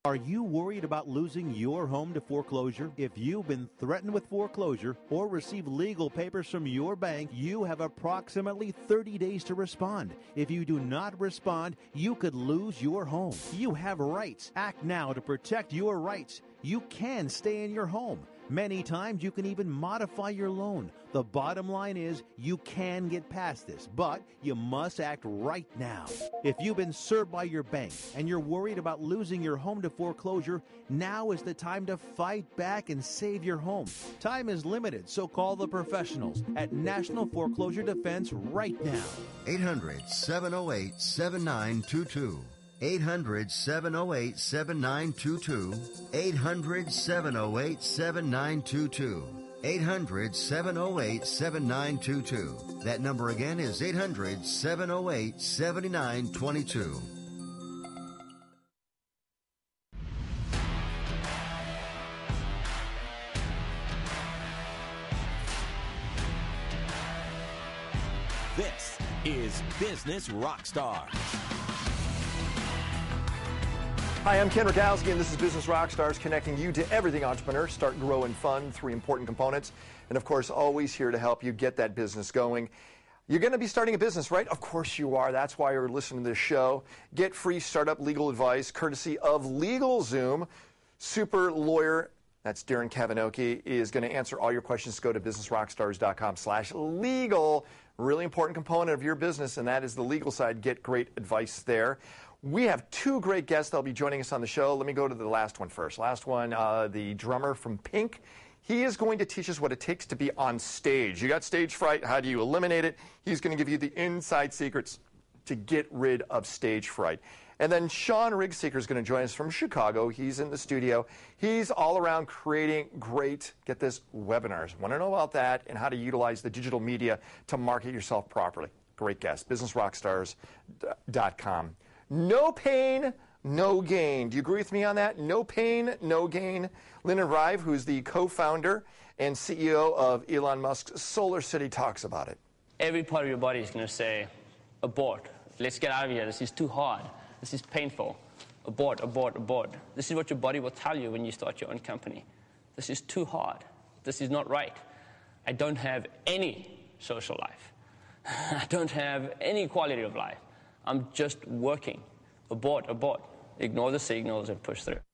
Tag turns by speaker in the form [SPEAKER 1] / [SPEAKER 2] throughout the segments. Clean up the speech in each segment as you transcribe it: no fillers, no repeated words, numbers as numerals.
[SPEAKER 1] Are you worried about losing your home to foreclosure? If you've been threatened with foreclosure or received legal papers from your bank, you have approximately 30 days to respond. If you do not respond, you could lose your home. You have rights. Act now to protect your rights. You can stay in your home. Many times you can even modify your loan. The bottom line is you can get past this, but you must act right now. If you've been served by your bank and you're worried about losing your home to foreclosure, now is the time to fight back and save your home. Time is limited, so call the professionals at National Foreclosure Defense right now.
[SPEAKER 2] 800-708-7922. 800-708-7922. 800-708-7922. 800-708-7922. That number again is 800-708-7922.
[SPEAKER 3] This is Business Rockstars.
[SPEAKER 4] Hi, I'm Ken Rakowski, and this is Business Rockstars, connecting you to everything entrepreneur. Start, grow, and fund, 3 important components. And of course, always here to help you get that business going. You're going to be starting a business, right? Of course you are. That's why you're listening to this show. Get free startup legal advice courtesy of LegalZoom. Super lawyer, that's Darren Kavinoky, is going to answer all your questions. Go to businessrockstars.com/legal. Really important component of your business, and that is the legal side. Get great advice there. We have 2 great guests that'll be joining us on the show. Let me go to the last one first. Last one, the drummer from Pink. He is going to teach us what it takes to be on stage. You got stage fright. How do you eliminate it? He's going to give you the inside secrets to get rid of stage fright. And then Sean Rigseeker is going to join us from Chicago. He's in the studio. He's all around creating great, get this, webinars. Want to know about that and how to utilize the digital media to market yourself properly. Great guest. BusinessRockstars.com. No pain, no gain. Do you agree with me on that? No pain, no gain. Lyndon Rive, who's the co-founder and CEO of Elon Musk's Solar City, talks about it.
[SPEAKER 5] Every part of your body is going to say, abort. Let's get out of here. This is too hard. This is painful. Abort, abort, abort. This is what your body will tell you when you start your own company. This is too hard. This is not right. I don't have any social life. I don't have any quality of life. I'm just working. Abort, abort. Ignore the signals and push through.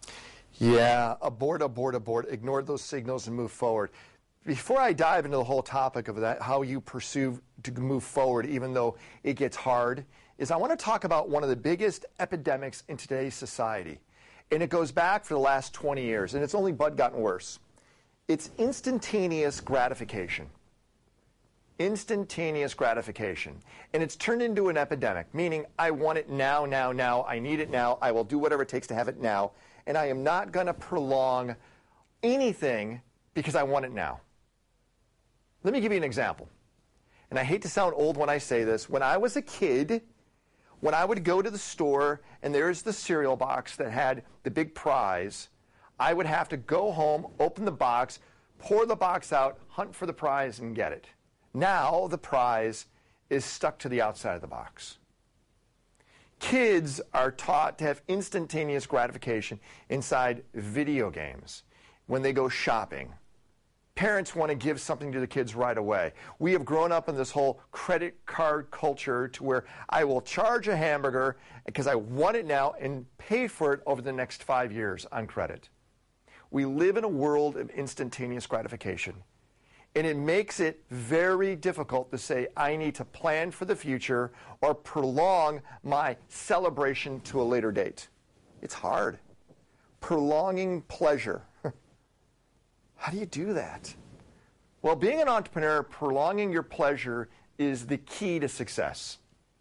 [SPEAKER 4] Yeah, abort, abort, abort. Ignore those signals and move forward. Before I dive into the whole topic of that, how you pursue to move forward even though it gets hard, is I want to talk about one of the biggest epidemics in today's society. And it goes back for the last 20 years, and it's only but gotten worse. It's instantaneous gratification. Instantaneous gratification. And it's turned into an epidemic, meaning I want it now, now, now. I need it now. I will do whatever it takes to have it now. And I am not going to prolong anything because I want it now. Let me give you an example. And I hate to sound old when I say this. When I was a kid, when I would go to the store and there's the cereal box that had the big prize, I would have to go home, open the box, pour the box out, hunt for the prize, and get it. Now the prize is stuck to the outside of the box. Kids are taught to have instantaneous gratification inside video games when they go shopping. Parents want to give something to the kids right away. We have grown up in this whole credit card culture to where I will charge a hamburger because I want it now and pay for it over the next 5 years on credit. We live in a world of instantaneous gratification. And it makes it very difficult to say, I need to plan for the future or prolong my celebration to a later date. It's hard. Prolonging pleasure. How do you do that? Well, being an entrepreneur, prolonging your pleasure is the key to success.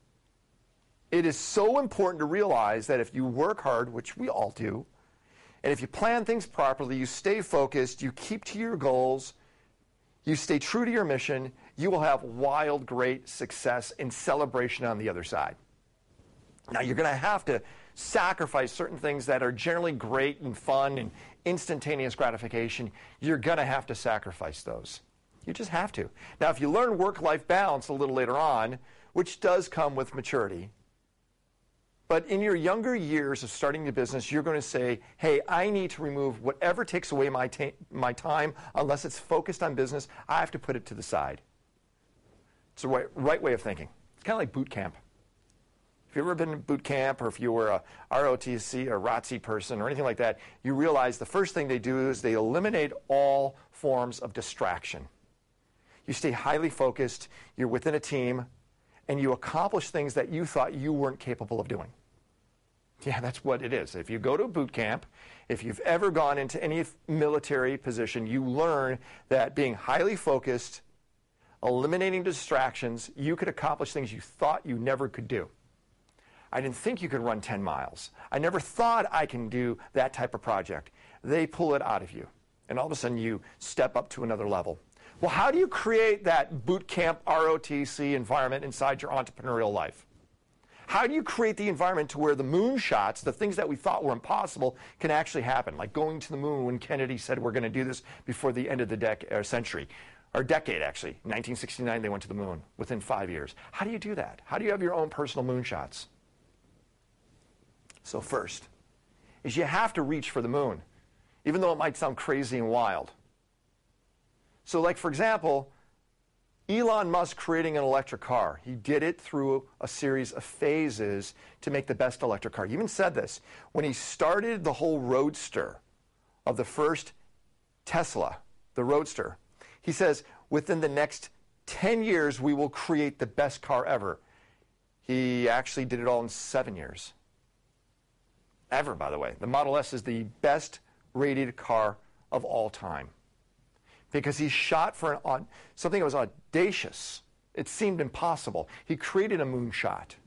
[SPEAKER 4] It is so important to realize that if you work hard, which we all do, and if you plan things properly, you stay focused, you keep to your goals, you stay true to your mission, you will have wild, great success and celebration on the other side. Now, you're going to have to sacrifice certain things that are generally great and fun and instantaneous gratification. You're going to have to sacrifice those. You just have to. Now, if you learn work-life balance a little later on, which does come with maturity, But in your younger years of starting the business, you're going to say, hey, I need to remove whatever takes away my time, unless it's focused on business, I have to put it to the side. It's the right way of thinking. It's kind of like boot camp. If you've ever been to boot camp, or if you were a ROTC or ROTC person or anything like that, you realize the first thing they do is they eliminate all forms of distraction. You stay highly focused, you're within a team, and you accomplish things that you thought you weren't capable of doing. Yeah, that's what it is. If you go to a boot camp, if you've ever gone into any military position, you learn that being highly focused, eliminating distractions, you could accomplish things you thought you never could do. I didn't think you could run 10 miles. I never thought I can do that type of project. They pull it out of you, and all of a sudden you step up to another level. Well, how do you create that boot camp ROTC environment inside your entrepreneurial life? How do you create the environment to where the moonshots, the things that we thought were impossible, can actually happen? Like going to the moon when Kennedy said we're going to do this before the end of the century, or decade actually. 1969 they went to the moon within 5 years. How do you do that? How do you have your own personal moonshots? So first is you have to reach for the moon, even though it might sound crazy and wild. So like, for example, Elon Musk creating an electric car. He did it through a series of phases to make the best electric car. He even said this. When he started the whole Roadster of the first Tesla, the Roadster, he says, within the next 10 years, we will create the best car ever. He actually did it all in 7 years. Ever, by the way. The Model S is the best rated car of all time, because he shot for something that was audacious. It seemed impossible. He created a moonshot.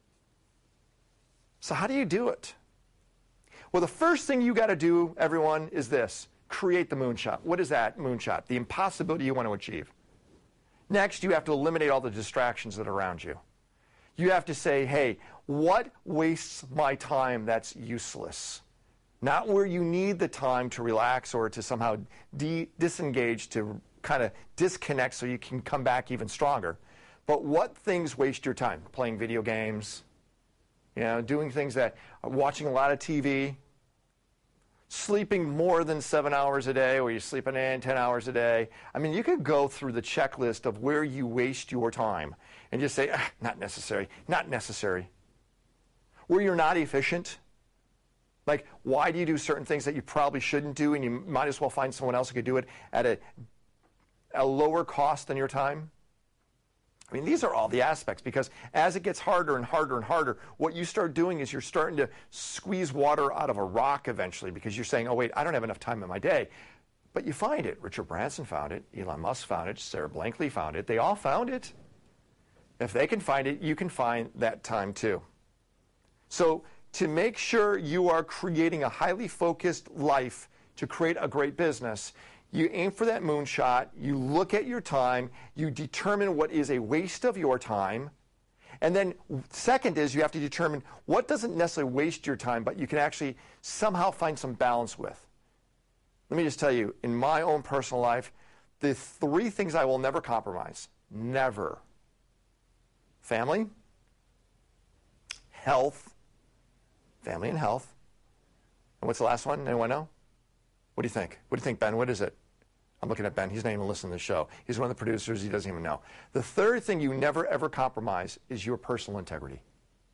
[SPEAKER 4] So how do you do it? Well, the first thing you got to do, everyone, is this. Create the moonshot. What is that moonshot? The impossibility you want to achieve. Next, you have to eliminate all the distractions that are around you. You have to say, hey, what wastes my time that's useless? Not where you need the time to relax or to somehow disengage, to kind of disconnect so you can come back even stronger. But what things waste your time? Playing video games, doing things that, watching a lot of TV, sleeping more than 7 hours a day, or you're sleeping in 10 hours a day. I mean, you could go through the checklist of where you waste your time and just say, not necessary, not necessary. Where you're not efficient. Like, why do you do certain things that you probably shouldn't do, and you might as well find someone else who could do it at a lower cost than your time? I mean, these are all the aspects, because as it gets harder and harder and harder, what you start doing is you're starting to squeeze water out of a rock eventually, because you're saying, oh, wait, I don't have enough time in my day. But you find it. Richard Branson found it. Elon Musk found it. Sarah Blankley found it. They all found it. If they can find it, you can find that time too. So to make sure you are creating a highly focused life to create a great business, you aim for that moonshot, you look at your time, you determine what is a waste of your time, and then second is you have to determine what doesn't necessarily waste your time, but you can actually somehow find some balance with. Let me just tell you, in my own personal life, the 3 things I will never compromise, never. Family, health, family and health. And what's the last one? Anyone know? What do you think? What do you think, Ben? What is it? I'm looking at Ben. He's not even listening to the show. He's one of the producers. He doesn't even know. The third thing you never, ever compromise is your personal integrity.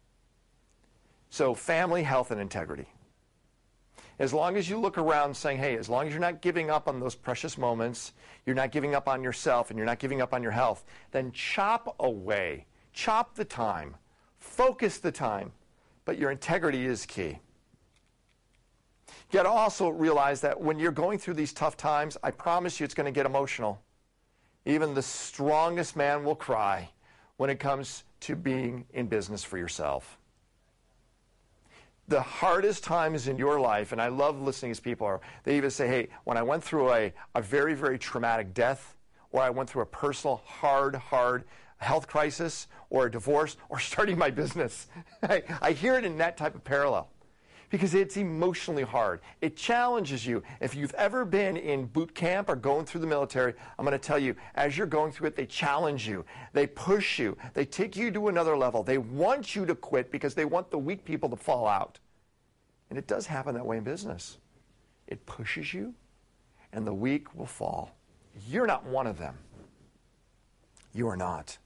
[SPEAKER 4] So family, health, and integrity. As long as you look around saying, hey, as long as you're not giving up on those precious moments, you're not giving up on yourself, and you're not giving up on your health, then chop away. Chop the time. Focus the time. But your integrity is key. You got to also realize that when you're going through these tough times, I promise you it's going to get emotional. Even the strongest man will cry when it comes to being in business for yourself. The hardest times in your life, and I love listening to people, they even say, hey, when I went through a very, very traumatic death, or I went through a personal, hard health crisis, or a divorce, or starting my business. I hear it in that type of parallel. because it's emotionally hard. It challenges you. If you've ever been in boot camp or going through the military, I'm going to tell you, as you're going through it, they challenge you. They push you. They take you to another level. They want you to quit because they want the weak people to fall out. And it does happen that way in business. It pushes you, and the weak will fall. You're not one of them. You are not.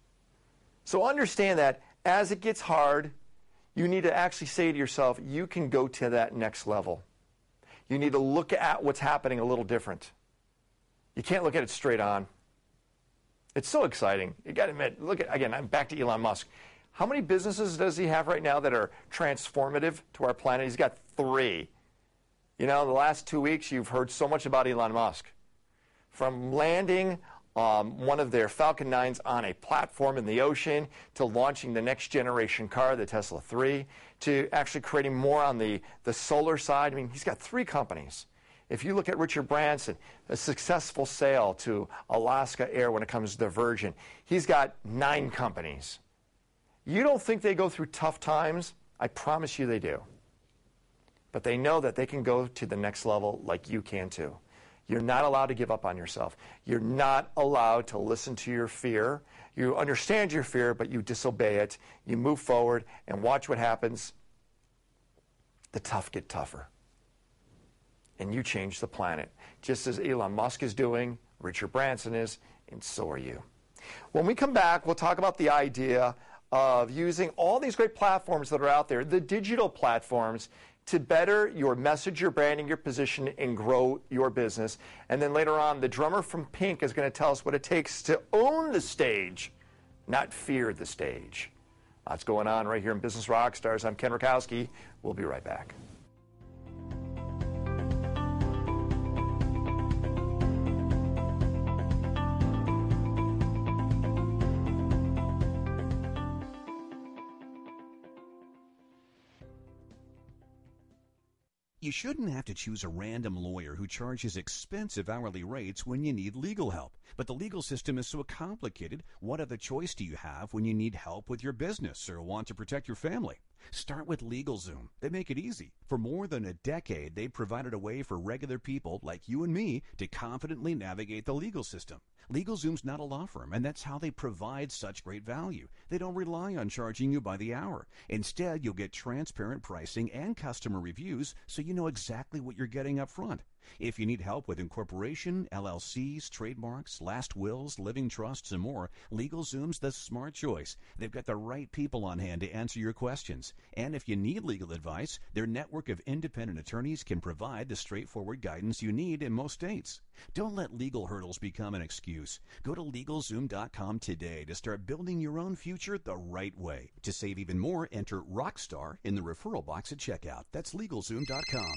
[SPEAKER 4] So understand that as it gets hard, you need to actually say to yourself, you can go to that next level. You need to look at what's happening a little different. You can't look at it straight on. It's so exciting. You got to admit, look at, again, I'm back to Elon Musk. How many businesses does he have right now that are transformative to our planet? He's got 3. You know, the last 2 weeks, you've heard so much about Elon Musk. From landing one of their Falcon 9s on a platform in the ocean, to launching the next generation car, the Tesla 3, to actually creating more on the solar side. I mean, he's got 3 companies. If you look at Richard Branson, a successful sale to Alaska Air when it comes to the Virgin, he's got 9 companies. You don't think they go through tough times? I promise you they do. But they know that they can go to the next level like you can too. You're not allowed to give up on yourself. You're not allowed to listen to your fear. You understand your fear, but you disobey it. You move forward and watch what happens. The tough get tougher. And you change the planet. Just as Elon Musk is doing, Richard Branson is, and so are you. When we come back, we'll talk about the idea of using all these great platforms that are out there, the digital platforms, to better your message, your branding, your position, and grow your business. And then later on, the drummer from Pink is going to tell us what it takes to own the stage, not fear the stage. Lots going on right here in Business Rockstars. I'm Ken Rakowski. We'll be right back.
[SPEAKER 6] You shouldn't have to choose a random lawyer who charges expensive hourly rates when you need legal help. But the legal system is so complicated, what other choice do you have when you need help with your business or want to protect your family? Start with LegalZoom. They make it easy. For more than a decade, they've provided a way for regular people like you and me to confidently navigate the legal system. LegalZoom's not a law firm, and that's how they provide such great value. They don't rely on charging you by the hour. Instead, you'll get transparent pricing and customer reviews so you know exactly what you're getting up front. If you need help with incorporation, LLCs, trademarks, last wills, living trusts, and more, LegalZoom's the smart choice. They've got the right people on hand to answer your questions. And if you need legal advice, their network of independent attorneys can provide the straightforward guidance you need in most states. Don't let legal hurdles become an excuse. Go to LegalZoom.com today to start building your own future the right way. To save even more, enter Rockstar in the referral box at checkout. That's LegalZoom.com.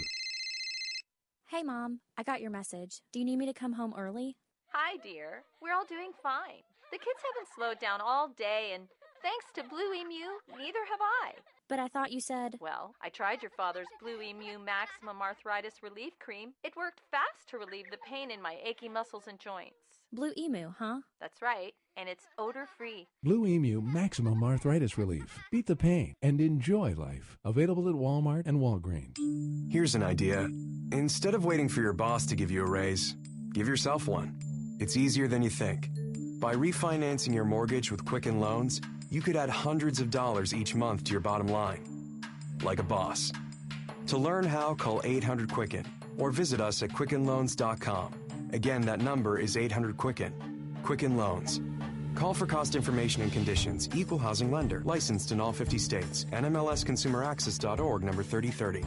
[SPEAKER 7] Hey, Mom, I got your message. Do you need me to come home early?
[SPEAKER 8] Hi, dear. We're all doing fine. The kids haven't slowed down all day, and thanks to Blue Emu, neither have I.
[SPEAKER 7] But I thought you said...
[SPEAKER 8] Well, I tried your father's Blue Emu Maximum Arthritis Relief Cream. It worked fast to relieve the pain in my achy muscles and joints.
[SPEAKER 7] Blue Emu, huh?
[SPEAKER 8] That's right, and it's odor-free.
[SPEAKER 9] Blue Emu Maximum Arthritis Relief. Beat the pain and enjoy life. Available at Walmart and Walgreens.
[SPEAKER 10] Here's an idea. Instead of waiting for your boss to give you a raise, give yourself one. It's easier than you think. By refinancing your mortgage with Quicken Loans, you could add hundreds of dollars each month to your bottom line. Like a boss. To learn how, call 800-QUICKEN or visit us at QuickenLoans.com. Again, that number is 800-QUICKEN. Quicken Loans. Call for cost information and conditions. Equal housing lender. Licensed in all 50 states. NMLSConsumerAccess.org, number 3030.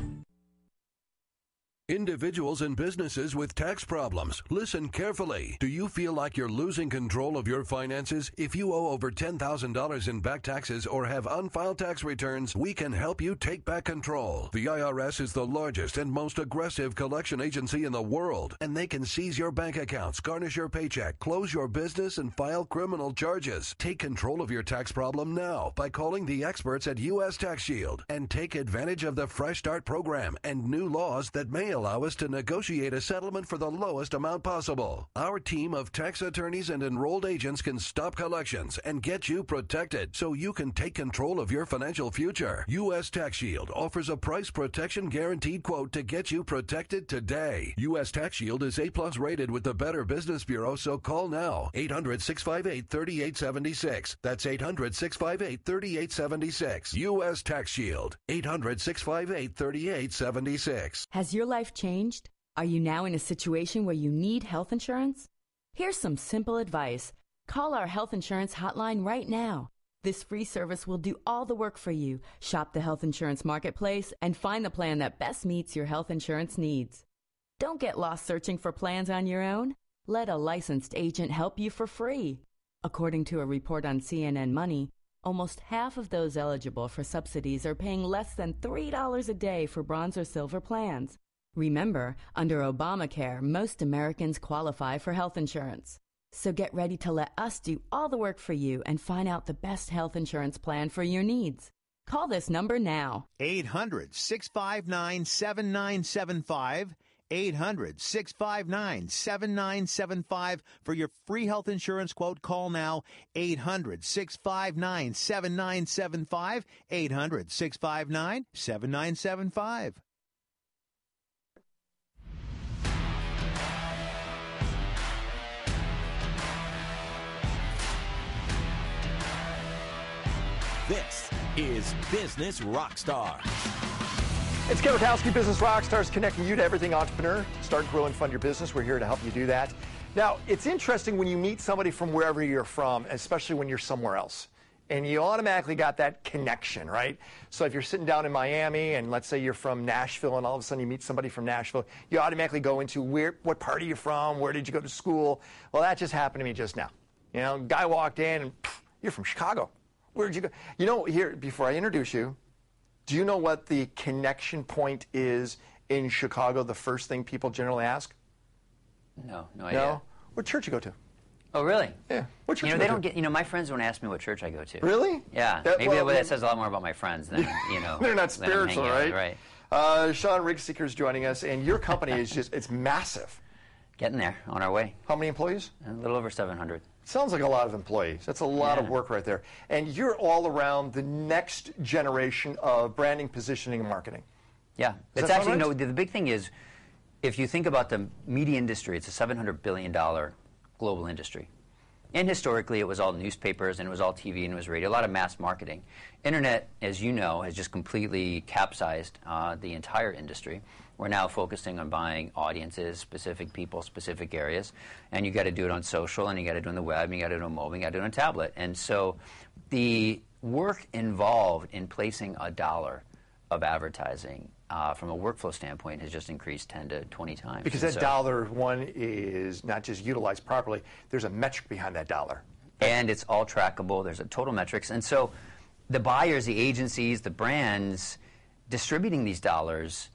[SPEAKER 11] Individuals and businesses with tax problems, listen carefully. Do you feel like you're losing control of your finances? If you owe over $10,000 in back taxes or have unfiled tax returns, we can help you take back control. The IRS is the largest and most aggressive collection agency in the world, and they can seize your bank accounts, garnish your paycheck, close your business, and file criminal charges. Take control of your tax problem now by calling the experts at U.S. Tax Shield and take advantage of the Fresh Start program and new laws that may allow us to negotiate a settlement for the lowest amount possible. Our team of tax attorneys and enrolled agents can stop collections and get you protected so you can take control of your financial future. U.S. Tax Shield offers a price protection guaranteed quote to get you protected today. U.S. Tax Shield is A+ rated with the Better Business Bureau, so call now. 800-658-3876. That's 800-658-3876. U.S. Tax Shield. 800-658-3876.
[SPEAKER 12] Has your life changed? Are you now in a situation where you need health insurance? Here's some simple advice. Call our health insurance hotline right now. This free service will do all the work for you. Shop the health insurance marketplace and find the plan that best meets your health insurance needs. Don't get lost searching for plans on your own. Let a licensed agent help you for free. According to a report on CNN Money, almost half of those eligible for subsidies are paying less than $3 a day for bronze or silver plans. Remember, under Obamacare, most Americans qualify for health insurance. So get ready to let us do all the work for you and find out the best health insurance plan for your needs. Call this number now.
[SPEAKER 1] 800-659-7975. 800-659-7975 for your free health insurance quote. Call now. 800-659-7975. 800-659-7975.
[SPEAKER 3] This is Business Rockstar.
[SPEAKER 4] It's Ken Rotowski, Business Rockstars, connecting you to everything entrepreneur. Start, grow, and fund your business. We're here to help you do that. Now, it's interesting when you meet somebody from wherever you're from, especially when you're somewhere else. And you automatically got that connection, right? So if you're sitting down in Miami, and let's say you're from Nashville, and all of a sudden you meet somebody from Nashville, you automatically go into what part are you from? Where did you go to school? Well, that just happened to me just now. You know, guy walked in, and you're from Chicago. Where'd you go? You know, here, before I introduce you, do you know what the connection point is in Chicago? The first thing people generally ask?
[SPEAKER 13] No idea.
[SPEAKER 4] What church you go to?
[SPEAKER 13] Oh, really?
[SPEAKER 4] Yeah. What church
[SPEAKER 13] you know, they don't get, my friends don't ask me what church I go to.
[SPEAKER 4] Really?
[SPEAKER 13] Yeah. Maybe that says a lot more about my friends than,
[SPEAKER 4] They're not spiritual, right?
[SPEAKER 13] Right.
[SPEAKER 4] Sean Rigseeker is joining us, and your company is it's massive.
[SPEAKER 13] Getting there, on our way.
[SPEAKER 4] How many employees?
[SPEAKER 13] A little over 700.
[SPEAKER 4] Sounds like a lot of employees. That's a lot of work right there. And you're all around the next generation of branding, positioning, and marketing.
[SPEAKER 13] Yeah. It's actually, the big thing is, if you think about the media industry, it's a $700 billion global industry. And historically, it was all newspapers, and it was all TV, and it was radio, a lot of mass marketing. Internet, as you know, has just completely capsized the entire industry. We're now focusing on buying audiences, specific people, specific areas, and you got to do it on social, and you got to do it on the web, and you got to do it on mobile, you got to do it on tablet. And so the work involved in placing a dollar of advertising from a workflow standpoint has just increased 10 to 20 times.
[SPEAKER 4] Because that dollar, one, is not just utilized properly, there's a metric behind that dollar.
[SPEAKER 13] And it's all trackable, there's a total metrics. And so the buyers, the agencies, the brands distributing these dollars,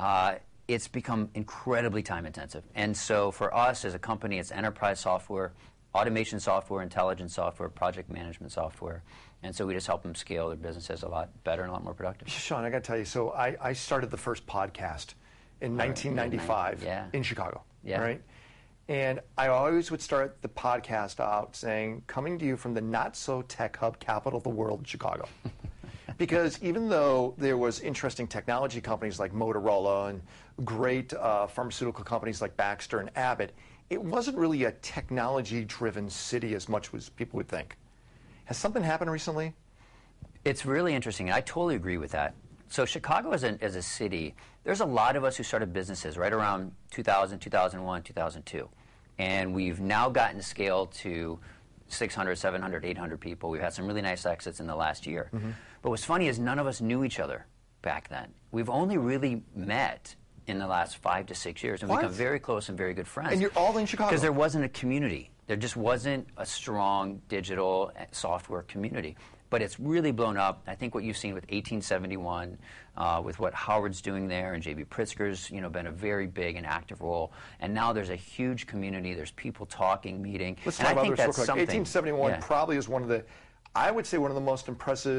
[SPEAKER 13] it's become incredibly time intensive. And so for us as a company, it's enterprise software, automation software, intelligence software, project management software. And so we just help them scale their businesses a lot better and a lot more productive.
[SPEAKER 4] Sean, I got to tell you, so I started the first podcast in 1995 in Chicago, right? And I always would start the podcast out saying, coming to you from the not-so-tech hub capital of the world, Chicago. Because even though there was interesting technology companies like Motorola and great pharmaceutical companies like Baxter and Abbott, it wasn't really a technology-driven city as much as people would think. Has something happened recently?
[SPEAKER 13] It's really interesting. I totally agree with that. So Chicago as a city, there's a lot of us who started businesses right around 2000, 2001, 2002. And we've now gotten to scale to 600, 700, 800 people. We've had some really nice exits in the last year. Mm-hmm. But what's funny is none of us knew each other back then. We've only really met in the last 5 to 6 years and become very close and very good friends.
[SPEAKER 4] And you're all in Chicago?
[SPEAKER 13] Because there wasn't a community. There just wasn't a strong digital software community. But it's really blown up. I think what you've seen with 1871, with what Howard's doing there, and J.B. Pritzker's, been a very big and active role. And now there's a huge community. There's people talking, meeting.
[SPEAKER 4] Let's talk about this real quick. 1871 probably is one of the, I would say, one of the most impressive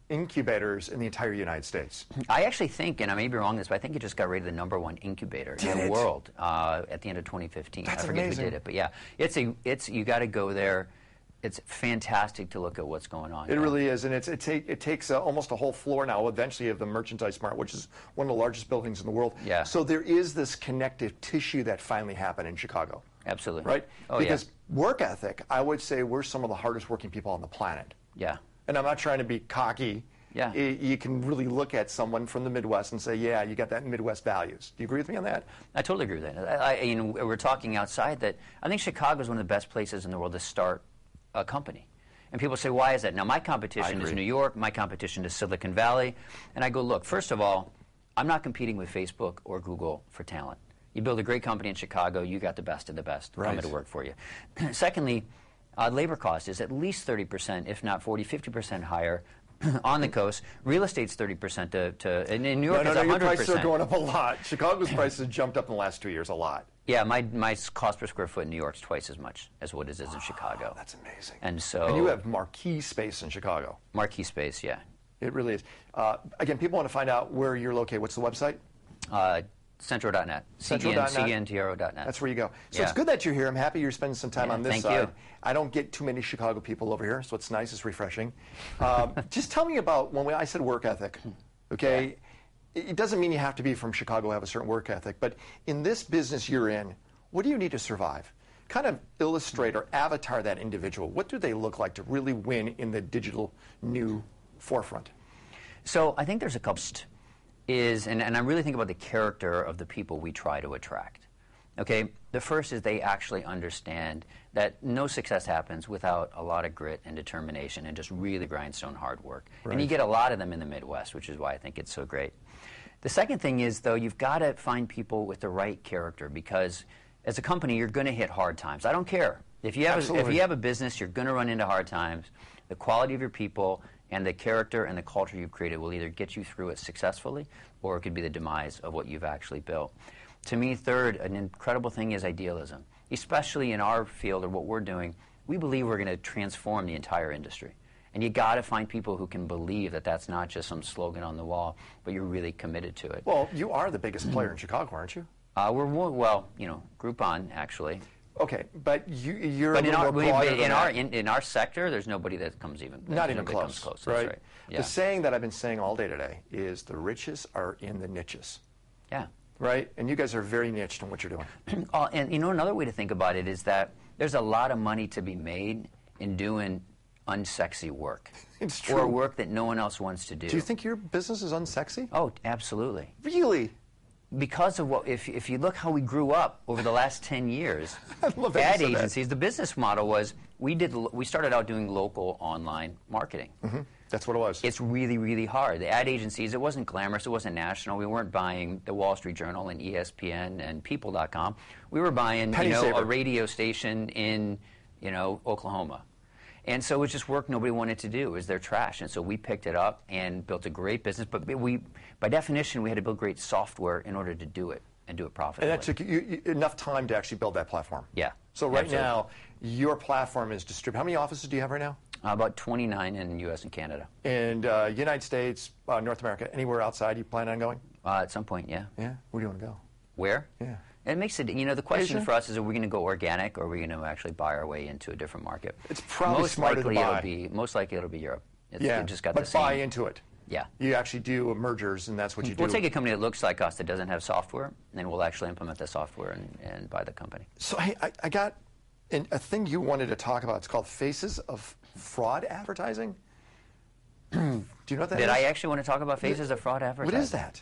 [SPEAKER 4] incubators in the entire United States.
[SPEAKER 13] I actually think, and I may be wrong on this, but I think it just got rated the #1 incubator in the world at the end of 2015.
[SPEAKER 4] That's
[SPEAKER 13] I forget
[SPEAKER 4] amazing.
[SPEAKER 13] who did it, but yeah, it's you got to go there. It's fantastic to look at what's going on.
[SPEAKER 4] It really is, and it takes almost a whole floor now, eventually, of the Merchandise Mart, which is one of the largest buildings in the world.
[SPEAKER 13] Yeah.
[SPEAKER 4] So there is this connective tissue that finally happened in Chicago.
[SPEAKER 13] Absolutely.
[SPEAKER 4] Right?
[SPEAKER 13] Oh,
[SPEAKER 4] because work ethic, I would say we're some of the hardest working people on the planet.
[SPEAKER 13] Yeah.
[SPEAKER 4] And I'm not trying to be cocky.
[SPEAKER 13] Yeah.
[SPEAKER 4] You can really look at someone from the Midwest and say, yeah, you got that Midwest values. Do you agree with me on that?
[SPEAKER 13] I totally agree with that. We're talking outside that I think Chicago is one of the best places in the world to start a company. And people say, why is that? Now, my competition is New York. My competition is Silicon Valley. And I go, look, first of all, I'm not competing with Facebook or Google for talent. You build a great company in Chicago, you got the best of the best coming to work for you. Secondly, labor cost is at least 30%, if not 40, 50% higher on the coast. Real estate's 30% and in New York it's 100%.
[SPEAKER 4] Your prices are going up a lot. Chicago's prices jumped up in the last 2 years a lot.
[SPEAKER 13] Yeah, my cost per square foot in New York is twice as much as what it is in Chicago.
[SPEAKER 4] That's amazing.
[SPEAKER 13] And
[SPEAKER 4] you have marquee space in Chicago.
[SPEAKER 13] Marquee space, yeah.
[SPEAKER 4] It really is. Again, people want to find out where you're located. What's the website?
[SPEAKER 13] Centro.net.
[SPEAKER 4] Centro.net.
[SPEAKER 13] CNTRO.net.
[SPEAKER 4] That's where you go. So it's good that you're here. I'm happy you're spending some time on this
[SPEAKER 13] thank
[SPEAKER 4] side.
[SPEAKER 13] you.
[SPEAKER 4] I don't get too many Chicago people over here, so it's nice. It's refreshing. Just tell me about I said work ethic, okay? Yeah. It doesn't mean you have to be from Chicago, have a certain work ethic, but in this business you're in, what do you need to survive? Kind of illustrate or avatar that individual. What do they look like to really win in the digital new forefront?
[SPEAKER 13] So I think there's a couple and I really think about the character of the people we try to attract. Okay, the first is they actually understand that no success happens without a lot of grit and determination and just really grindstone hard work. Right. And you get a lot of them in the Midwest, which is why I think it's so great. The second thing is, though, you've got to find people with the right character, because as a company, you're going to hit hard times. I don't care. If you have a business, you're going to run into hard times. The quality of your people and the character and the culture you've created will either get you through it successfully, or it could be the demise of what you've actually built. To me, third, an incredible thing is idealism. Especially in our field or what we're doing, we believe we're going to transform the entire industry. And you got to find people who can believe that that's not just some slogan on the wall, but you're really committed to it.
[SPEAKER 4] Well, you are the biggest player in Chicago, aren't you?
[SPEAKER 13] Groupon, actually.
[SPEAKER 4] Okay, but you're
[SPEAKER 13] but
[SPEAKER 4] a little more broader than that.
[SPEAKER 13] in our sector, there's nobody that comes even
[SPEAKER 4] not even close.
[SPEAKER 13] Comes close.
[SPEAKER 4] Right?
[SPEAKER 13] That's right. Yeah.
[SPEAKER 4] The saying that I've been saying all day today is the riches are in the niches.
[SPEAKER 13] Yeah.
[SPEAKER 4] Right? And you guys are very niched in what you're doing.
[SPEAKER 13] And another way to think about it is that there's a lot of money to be made in doing unsexy work.
[SPEAKER 4] It's true.
[SPEAKER 13] Or work that no one else wants to do.
[SPEAKER 4] Do you think your business is unsexy?
[SPEAKER 13] Oh, absolutely.
[SPEAKER 4] Really?
[SPEAKER 13] Because of if you look how we grew up over the last 10 years, ad agencies, the business model was we started out doing local online marketing.
[SPEAKER 4] Mm-hmm. That's what it was.
[SPEAKER 13] It's really, really hard. The ad agencies, it wasn't glamorous, it wasn't national. We weren't buying the Wall Street Journal and ESPN and People.com. We were buying a radio station in Oklahoma. And so it was just work nobody wanted to do. It was their trash. And so we picked it up and built a great business. But by definition, we had to build great software in order to do it and do it profitably.
[SPEAKER 4] And that took you enough time to actually build that platform.
[SPEAKER 13] Yeah.
[SPEAKER 4] So right now, your platform is distributed. How many offices do you have right now?
[SPEAKER 13] About 29 in the U.S. and Canada.
[SPEAKER 4] And United States, North America, anywhere outside you plan on going?
[SPEAKER 13] At some point, yeah.
[SPEAKER 4] Yeah? Where do you want to go?
[SPEAKER 13] Where?
[SPEAKER 4] Yeah.
[SPEAKER 13] And it makes it, the question for us is, are we going to go organic, or are we going to actually buy our way into a different market?
[SPEAKER 4] It's probably smarter to buy.
[SPEAKER 13] Most likely it'll be Europe.
[SPEAKER 4] Yeah,
[SPEAKER 13] just got
[SPEAKER 4] but buy into it.
[SPEAKER 13] Yeah.
[SPEAKER 4] You actually do mergers, and that's what you do.
[SPEAKER 13] We'll take a company that looks like us that doesn't have software, and we'll actually implement the software and buy the company.
[SPEAKER 4] So I got a thing you wanted to talk about. It's called Faces of Fraud Advertising. Do you know what that is?
[SPEAKER 13] Did I actually want to talk about Faces of Fraud Advertising?
[SPEAKER 4] What is that?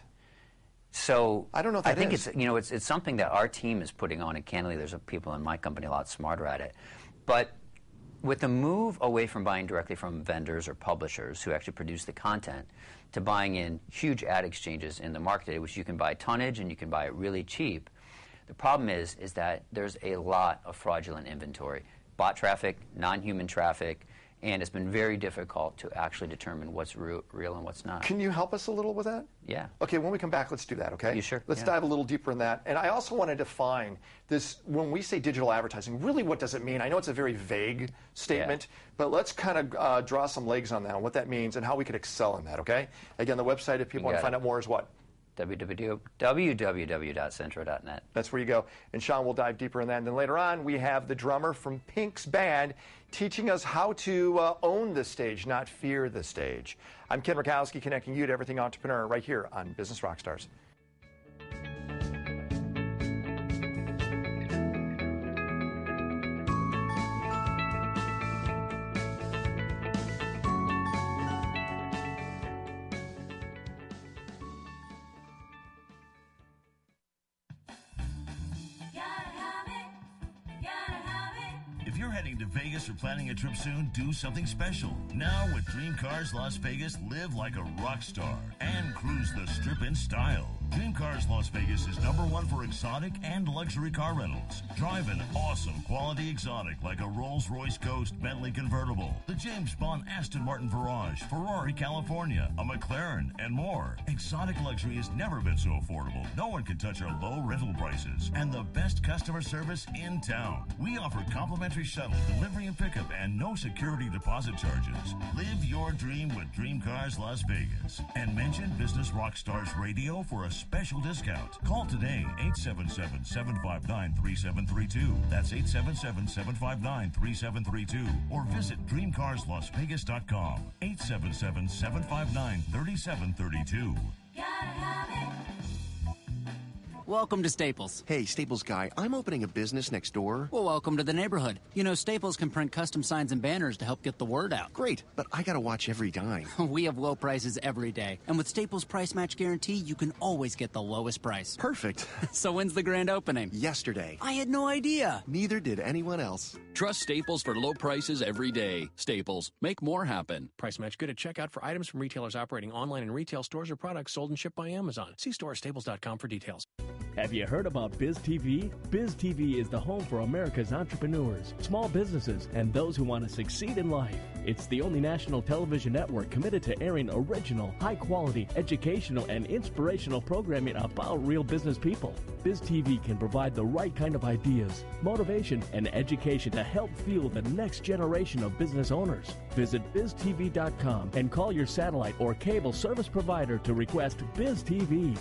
[SPEAKER 13] So
[SPEAKER 4] I don't know what that is.
[SPEAKER 13] I think it's something that our team is putting on, and candidly, there's people in my company a lot smarter at it. But with the move away from buying directly from vendors or publishers who actually produce the content to buying in huge ad exchanges in the market, which you can buy tonnage and you can buy it really cheap, the problem is that there's a lot of fraudulent inventory, bot traffic, non-human traffic, And it's been very difficult to actually determine what's real and what's not.
[SPEAKER 4] Can you help us a little with that?
[SPEAKER 13] Yeah.
[SPEAKER 4] Okay, when we come back, let's do that, okay?
[SPEAKER 13] You sure?
[SPEAKER 4] Let's dive a little deeper in that. And I also want to define this, when we say digital advertising, really what does it mean? I know it's a very vague statement, but let's kind of draw some legs on that, and what that means and how we could excel in that, okay? Again, the website, if people want to find out more, is what?
[SPEAKER 13] www.centro.net.
[SPEAKER 4] That's where you go. And Sean will dive deeper in that. And then later on, we have the drummer from Pink's band teaching us how to own the stage, not fear the stage. I'm Ken Rakowski, connecting you to everything entrepreneur right here on Business Rockstars.
[SPEAKER 14] If you're heading to Vegas or planning a trip soon, do something special. Now with Dream Cars Las Vegas, live like a rock star and cruise the Strip in style. Dream Cars Las Vegas is #1 for exotic and luxury car rentals. Drive an awesome quality exotic like a Rolls-Royce Ghost Bentley convertible, the James Bond Aston Martin Virage, Ferrari California, a McLaren, and more. Exotic luxury has never been so affordable. No one can touch our low rental prices and the best customer service in town. We offer complimentary shuttle, delivery and pickup, and no security deposit charges. Live your dream with Dream Cars Las Vegas. And mention Business Rockstars Radio for a special discount. Call today, 877-759-3732. That's 877-759-3732. Or visit DreamCarsLasVegas.com. 877-759-3732.
[SPEAKER 15] Welcome to Staples.
[SPEAKER 16] Hey, Staples guy, I'm opening a business next door.
[SPEAKER 15] Well, welcome to the neighborhood. You know, Staples can print custom signs and banners to help get the word out.
[SPEAKER 16] Great, but I gotta watch every dime.
[SPEAKER 15] We have low prices every day. And with Staples Price Match Guarantee, you can always get the lowest price.
[SPEAKER 16] Perfect.
[SPEAKER 15] So when's the grand opening?
[SPEAKER 16] Yesterday.
[SPEAKER 15] I had no idea.
[SPEAKER 16] Neither did anyone else.
[SPEAKER 17] Trust Staples for low prices every day. Staples. Make more happen.
[SPEAKER 18] Price match good at checkout for items from retailers operating online in retail stores or products sold and shipped by Amazon. See store at staples.com for details.
[SPEAKER 19] Have you heard about BizTV? BizTV is the home for America's entrepreneurs, small businesses, and those who want to succeed in life. It's the only national television network committed to airing original, high-quality, educational, and inspirational programming about real business people. BizTV can provide the right kind of ideas, motivation, and education to help fuel the next generation of business owners. Visit BizTV.com and call your satellite or cable service provider to request BizTV.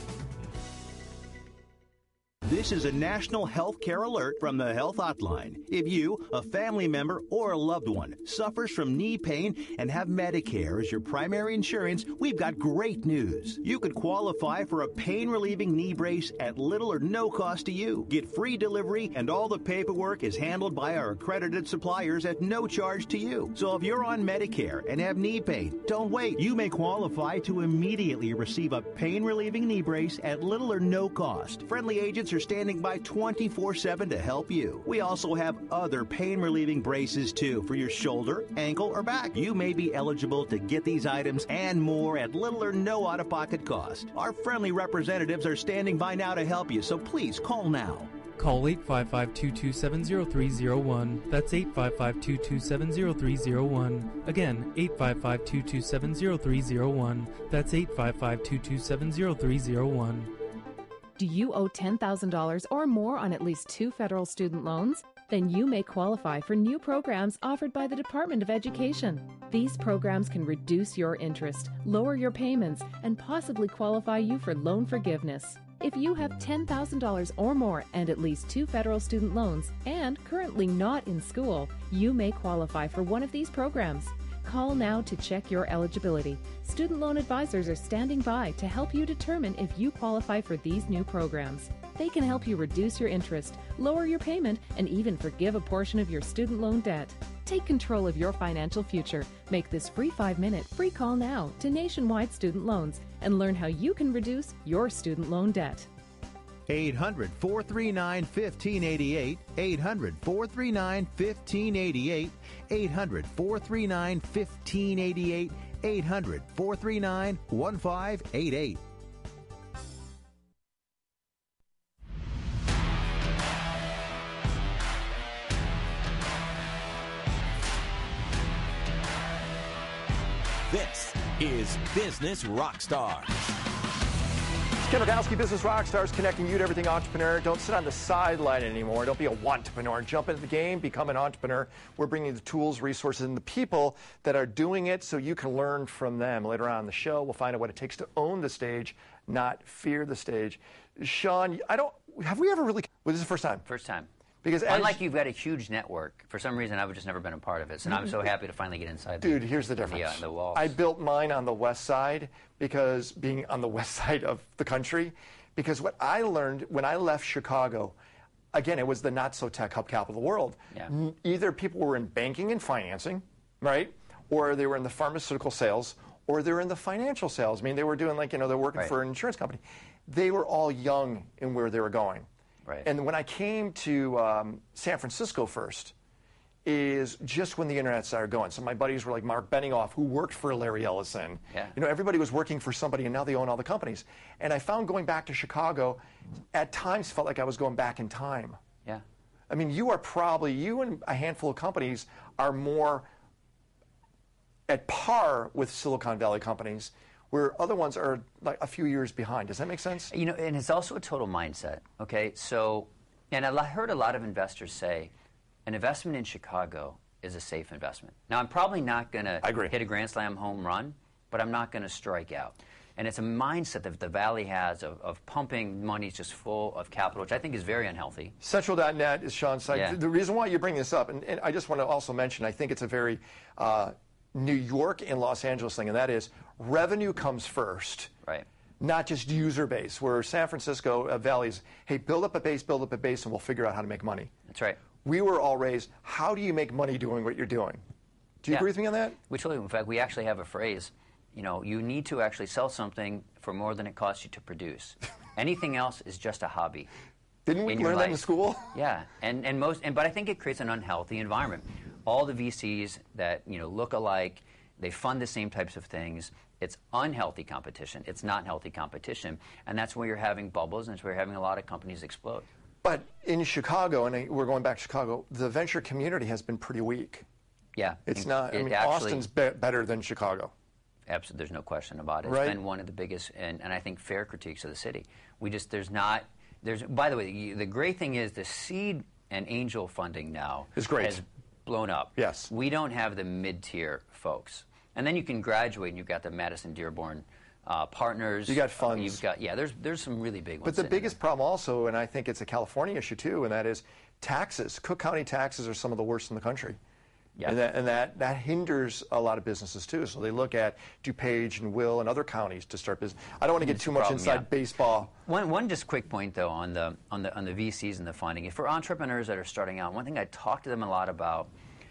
[SPEAKER 1] This is a national health care alert from the Health Hotline. If you, a family member, or a loved one suffers from knee pain and have Medicare as your primary insurance, we've got great news. You could qualify for a pain-relieving knee brace at little or no cost to you. Get free delivery, and all the paperwork is handled by our accredited suppliers at no charge to you. So if you're on Medicare and have knee pain, don't wait. You may qualify to immediately receive a pain-relieving knee brace at little or no cost. Friendly agents are standing by 24/7 to help you. We also have other pain-relieving braces, too, for your shoulder, ankle, or back. You may be eligible to get these items and more at little or no out-of-pocket cost. Our friendly representatives are standing by now to help you, so please call now.
[SPEAKER 20] Call 855-227-0301. That's 855-227-0301. Again, 855-227-0301. That's 855-227-0301.
[SPEAKER 21] Do you owe $10,000 or more on at least 2 federal student loans? Then you may qualify for new programs offered by the Department of Education. These programs can reduce your interest, lower your payments, and possibly qualify you for loan forgiveness. If you have $10,000 or more and at least 2 federal student loans and currently not in school, you may qualify for one of these programs. Call now to check your eligibility. Student loan advisors are standing by to help you determine if you qualify for these new programs. They can help you reduce your interest, lower your payment, and even forgive a portion of your student loan debt. Take control of your financial future. Make this free 5-minute free call now to Nationwide Student Loans and learn how you can reduce your student loan debt.
[SPEAKER 1] 800-439-1588, 800-439-1588, 800-439-1588, 800-439-1588.
[SPEAKER 3] is Business Rockstar.
[SPEAKER 4] Ken Rakowski, Business Rockstars, connecting you to everything entrepreneur. Don't sit on the sideline anymore. Don't be a wantrepreneur. Jump into the game, become an entrepreneur. We're bringing you the tools, resources, and the people that are doing it so you can learn from them. Later on in the show, we'll find out what it takes to own the stage, not fear the stage. Sean, have we ever really, was this the first time?
[SPEAKER 13] First time.
[SPEAKER 4] Because
[SPEAKER 13] unlike you've got a huge network, for some reason I've just never been a part of it. So I'm so happy to finally get inside.
[SPEAKER 4] Dude, here's the difference.
[SPEAKER 13] The walls.
[SPEAKER 4] I built mine on the west side because being on the west side of the country, because what I learned when I left Chicago, again, it was the not-so-tech hub capital of the world.
[SPEAKER 13] Yeah.
[SPEAKER 4] Either people were in banking and financing, right? Or they were in the pharmaceutical sales, or they were in the financial sales. I mean, they were doing they're working for an insurance company. They were all young in where they were going.
[SPEAKER 13] Right.
[SPEAKER 4] And when I came to San Francisco first, is just when the internet started going. So my buddies were like Mark Benioff, who worked for Larry Ellison.
[SPEAKER 13] Yeah.
[SPEAKER 4] Everybody was working for somebody, and now they own all the companies. And I found going back to Chicago, at times felt like I was going back in time.
[SPEAKER 13] Yeah.
[SPEAKER 4] I mean, you and a handful of companies are more at par with Silicon Valley companies, where other ones are like a few years behind. Does that make sense?
[SPEAKER 13] And it's also a total mindset, okay? So, and I heard a lot of investors say, an investment in Chicago is a safe investment. Now, I'm probably not going to hit a Grand Slam home run, but I'm not going to strike out. And it's a mindset that the Valley has of pumping money just full of capital, which I think is very unhealthy.
[SPEAKER 4] Central.net is Sean's site.
[SPEAKER 13] Yeah.
[SPEAKER 4] The reason why you bring this up, and I just want to also mention, I think it's a very New York and Los Angeles thing, and that is revenue comes first.
[SPEAKER 13] Right.
[SPEAKER 4] Not just user base, where San Francisco Valley's, hey, build up a base, and we'll figure out how to make money.
[SPEAKER 13] That's right.
[SPEAKER 4] We were all raised, how do you make money doing what you're doing? Do you agree with me on that?
[SPEAKER 13] We totally, in fact, we actually have a phrase, you need to actually sell something for more than it costs you to produce. Anything else is just a hobby.
[SPEAKER 4] Didn't we learn that in school?
[SPEAKER 13] Yeah, but I think it creates an unhealthy environment. All the VCs that look alike, they fund the same types of things. It's unhealthy competition. It's not healthy competition, and that's where you're having bubbles, and it's where you're having a lot of companies explode.
[SPEAKER 4] But in Chicago, and we're going back to Chicago, the venture community has been pretty weak.
[SPEAKER 13] Yeah,
[SPEAKER 4] it's not. Austin's better than Chicago.
[SPEAKER 13] Absolutely, there's no question about it.
[SPEAKER 4] Right?
[SPEAKER 13] It's been one of the biggest, and I think fair critiques of the city. By the way, the great thing is the seed and angel funding now
[SPEAKER 4] is great.
[SPEAKER 13] Has blown up.
[SPEAKER 4] Yes.
[SPEAKER 13] We don't have the mid-tier folks. And then you can graduate and you've got the Madison Dearborn partners.
[SPEAKER 4] You got funds.
[SPEAKER 13] There's some really big ones.
[SPEAKER 4] But the biggest problem also, and I think it's a California issue too, and that is taxes. Cook County taxes are some of the worst in the country. Yeah. And that hinders a lot of businesses too. So they look at DuPage and Will and other counties to start business. I don't want to get too much inside baseball.
[SPEAKER 13] One just quick point though on the VCs and the funding. For entrepreneurs that are starting out, one thing I talk to them a lot about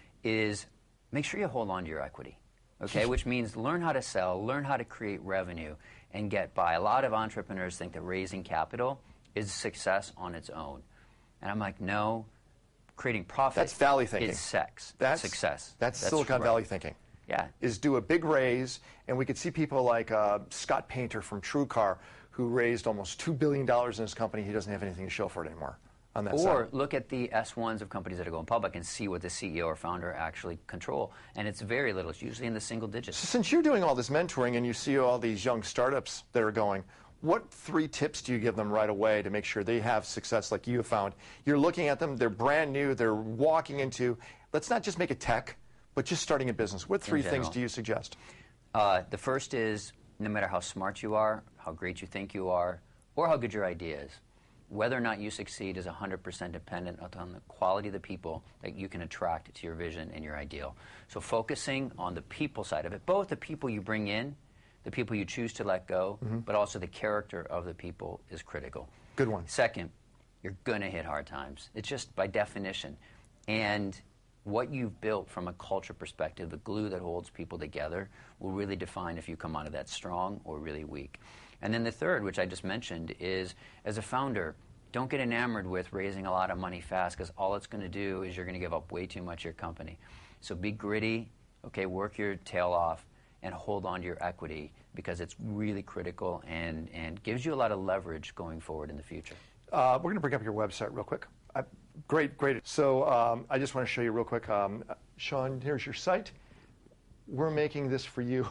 [SPEAKER 13] is make sure you hold on to your equity. Okay, which means learn how to sell, learn how to create revenue, and get by. A lot of entrepreneurs think that raising capital is success on its own. And I'm like, no, creating profit
[SPEAKER 4] That's Valley thinking.
[SPEAKER 13] Is success.
[SPEAKER 4] That's Silicon
[SPEAKER 13] right.
[SPEAKER 4] Valley thinking.
[SPEAKER 13] Yeah.
[SPEAKER 4] Is do a big raise, and we could see people like Scott Painter from TrueCar, who raised almost $2 billion in his company. He doesn't have anything to show for it anymore. On that
[SPEAKER 13] or
[SPEAKER 4] side.
[SPEAKER 13] Look at the S1s of companies that are going public and see what the CEO or founder actually control. And it's very little. It's usually in the single digits.
[SPEAKER 4] So since you're doing all this mentoring and you see all these young startups that are going, what 3 tips do you give them right away to make sure they have success like you have found? You're looking at them, they're brand new, they're walking into, let's not just make it tech, but just starting a business. What 3 things do you suggest?
[SPEAKER 13] The first is, no matter how smart you are, how great you think you are, or how good your idea is, whether or not you succeed is 100% dependent on the quality of the people that you can attract to your vision and your ideal. So focusing on the people side of it, both the people you bring in, the people you choose to let go, but also the character of the people is critical.
[SPEAKER 4] Good one.
[SPEAKER 13] Second, you're going to hit hard times. It's just by definition. And what you've built from a culture perspective, the glue that holds people together, will really define if you come out of that strong or really weak. And then the third, which I just mentioned, is as a founder, don't get enamored with raising a lot of money fast, because all it's going to do is you're going to give up way too much of your company. So be gritty, okay, work your tail off, and hold on to your equity, because it's really critical and gives you a lot of leverage going forward in the future.
[SPEAKER 4] We're going to bring up your website real quick. Great. So I just want to show you real quick. Sean, here's your site. We're making this for you.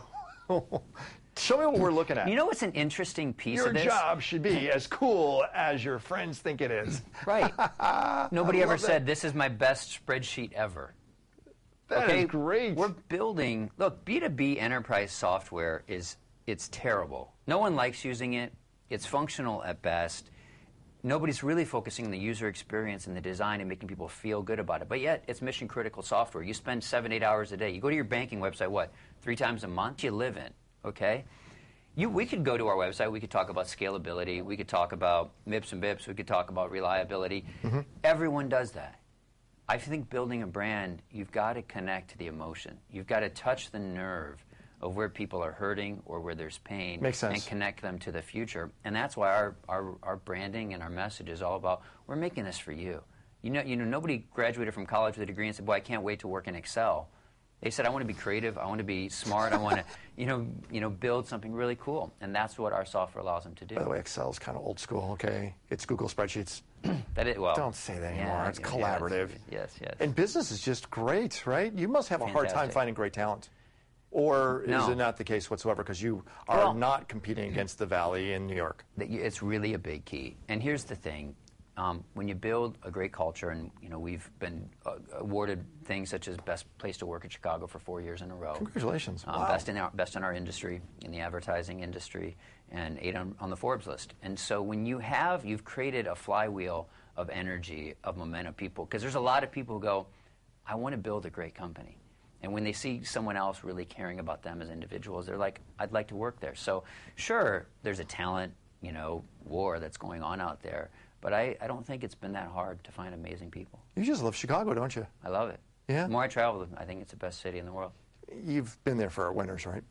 [SPEAKER 4] Show me what we're looking at.
[SPEAKER 13] You know what's an interesting piece
[SPEAKER 4] Your
[SPEAKER 13] of this?
[SPEAKER 4] job should be as cool as your friends think it is.
[SPEAKER 13] Right. Nobody ever said, this is my best spreadsheet ever.
[SPEAKER 4] That is great.
[SPEAKER 13] We're building, look, B2B enterprise software it's terrible. No one likes using it. It's functional at best. Nobody's really focusing on the user experience and the design and making people feel good about it. But yet, it's mission critical software. You spend 7-8 hours a day. You go to your banking website, what, 3 times a month? You live in. Okay? We could go to our website, we could talk about scalability, we could talk about MIPS and BIPs, we could talk about reliability. Everyone does that. I think building a brand, you've got to connect to the emotion. You've got to touch the nerve of where people are hurting or where there's pain.
[SPEAKER 4] Makes sense.
[SPEAKER 13] And connect them to the future. And that's why our branding and our message is all about, we're making this for you. You know, nobody graduated from college with a degree and said, boy, I can't wait to work in Excel. They said, I want to be creative, I want to be smart, I want to, build something really cool. And that's what our software allows them to do.
[SPEAKER 4] By the way, Excel's kind of old school, okay? It's Google Spreadsheets.
[SPEAKER 13] Well,
[SPEAKER 4] don't say that anymore. It's collaborative.
[SPEAKER 13] Yes.
[SPEAKER 4] And business is just great, right? You must have a hard time finding great talent. Or is it not the case whatsoever because you are not competing against the Valley in New York?
[SPEAKER 13] It's really a big key. And here's the thing. When you build a great culture, and we've been awarded things such as Best Place to Work in Chicago for 4 years in a row.
[SPEAKER 4] Congratulations! Wow.
[SPEAKER 13] Best in our industry, in the advertising industry, and 8 on the Forbes list. And so when you've created a flywheel of energy, of momentum, people, because there's a lot of people who go, I want to build a great company. And when they see someone else really caring about them as individuals, they're like, I'd like to work there. So sure, there's a talent, war that's going on out there. But I don't think it's been that hard to find amazing people.
[SPEAKER 4] You just love Chicago, don't you?
[SPEAKER 13] I love it.
[SPEAKER 4] Yeah?
[SPEAKER 13] The more I travel, I think it's the best city in the world.
[SPEAKER 4] You've been there for winters, right?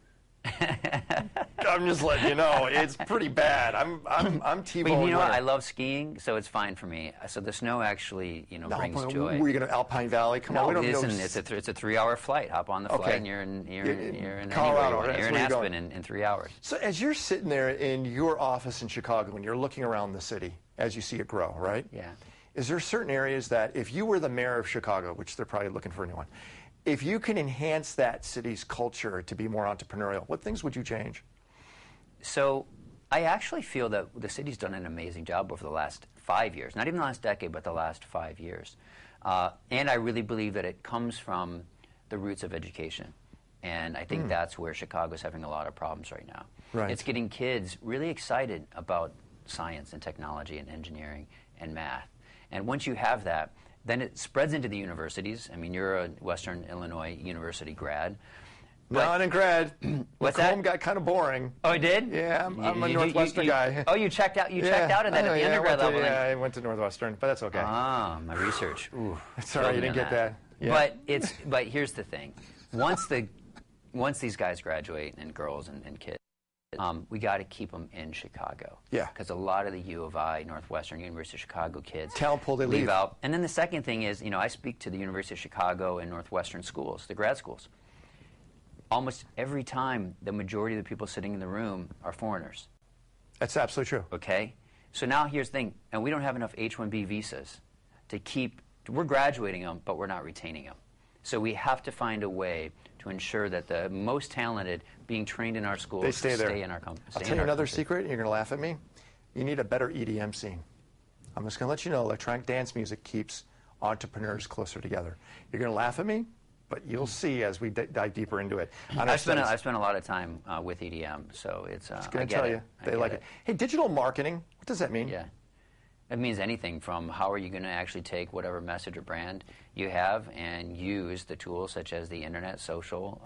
[SPEAKER 4] I'm just letting you know, it's pretty bad. I'm T-bone.
[SPEAKER 13] But you know what? I love skiing, so it's fine for me. So the snow actually, brings joy.
[SPEAKER 4] Were you going to Alpine Valley? Come on, we don't know.
[SPEAKER 13] It's a 3-hour flight. Hop on the flight, and you're in
[SPEAKER 4] Colorado.
[SPEAKER 13] You're in Aspen in 3 hours.
[SPEAKER 4] So as you're sitting there in your office in Chicago, and you're looking around the city as you see it grow, right?
[SPEAKER 13] Yeah.
[SPEAKER 4] Is there certain areas that if you were the mayor of Chicago, which they're probably looking for a new one, if you can enhance that city's culture to be more entrepreneurial, what things would you change?
[SPEAKER 13] So I actually feel that the city's done an amazing job over the last 5 years, not even the last decade, but the last 5 years. And I really believe that it comes from the roots of education. And I think that's where Chicago's having a lot of problems right now.
[SPEAKER 4] Right.
[SPEAKER 13] It's getting kids really excited about science and technology and engineering and math. And once you have that, then it spreads into the universities. I mean, you're a Western Illinois University grad.
[SPEAKER 4] Not in grad.
[SPEAKER 13] What's
[SPEAKER 4] Macomb
[SPEAKER 13] that?
[SPEAKER 4] got kind of boring.
[SPEAKER 13] Oh, it did?
[SPEAKER 4] Yeah, I'm a Northwestern guy.
[SPEAKER 13] Oh, you checked out. You checked out of that at the undergrad level.
[SPEAKER 4] Yeah, I went to Northwestern, but that's okay.
[SPEAKER 13] Ah, my research. Ooh,
[SPEAKER 4] sorry, you didn't get that. Yeah.
[SPEAKER 13] But here's the thing. Once these guys graduate, and girls and kids, we got to keep them in Chicago.
[SPEAKER 4] Yeah.
[SPEAKER 13] Because a lot of the U of I, Northwestern, University of Chicago kids
[SPEAKER 4] talent pool, they
[SPEAKER 13] leave out. And then the second thing is, I speak to the University of Chicago and Northwestern schools, the grad schools. Almost every time, the majority of the people sitting in the room are foreigners.
[SPEAKER 4] That's absolutely true.
[SPEAKER 13] Okay? So now here's the thing, and we don't have enough H-1B visas to keep, we're graduating them, but we're not retaining them. So we have to find a way to ensure that the most talented being trained in our schools
[SPEAKER 4] they stay there.
[SPEAKER 13] In our company.
[SPEAKER 4] I'll tell you another secret, and you're going to laugh at me. You need a better EDM scene. I'm just going to let you know electronic dance music keeps entrepreneurs closer together. You're going to laugh at me, but you'll see as we dive deeper into it.
[SPEAKER 13] I've spent a lot of time with EDM, so it's
[SPEAKER 4] going to tell you. They like it. Hey, digital marketing, what does that mean?
[SPEAKER 13] Yeah. It means anything from how are you going to actually take whatever message or brand you have and use the tools such as the internet, social,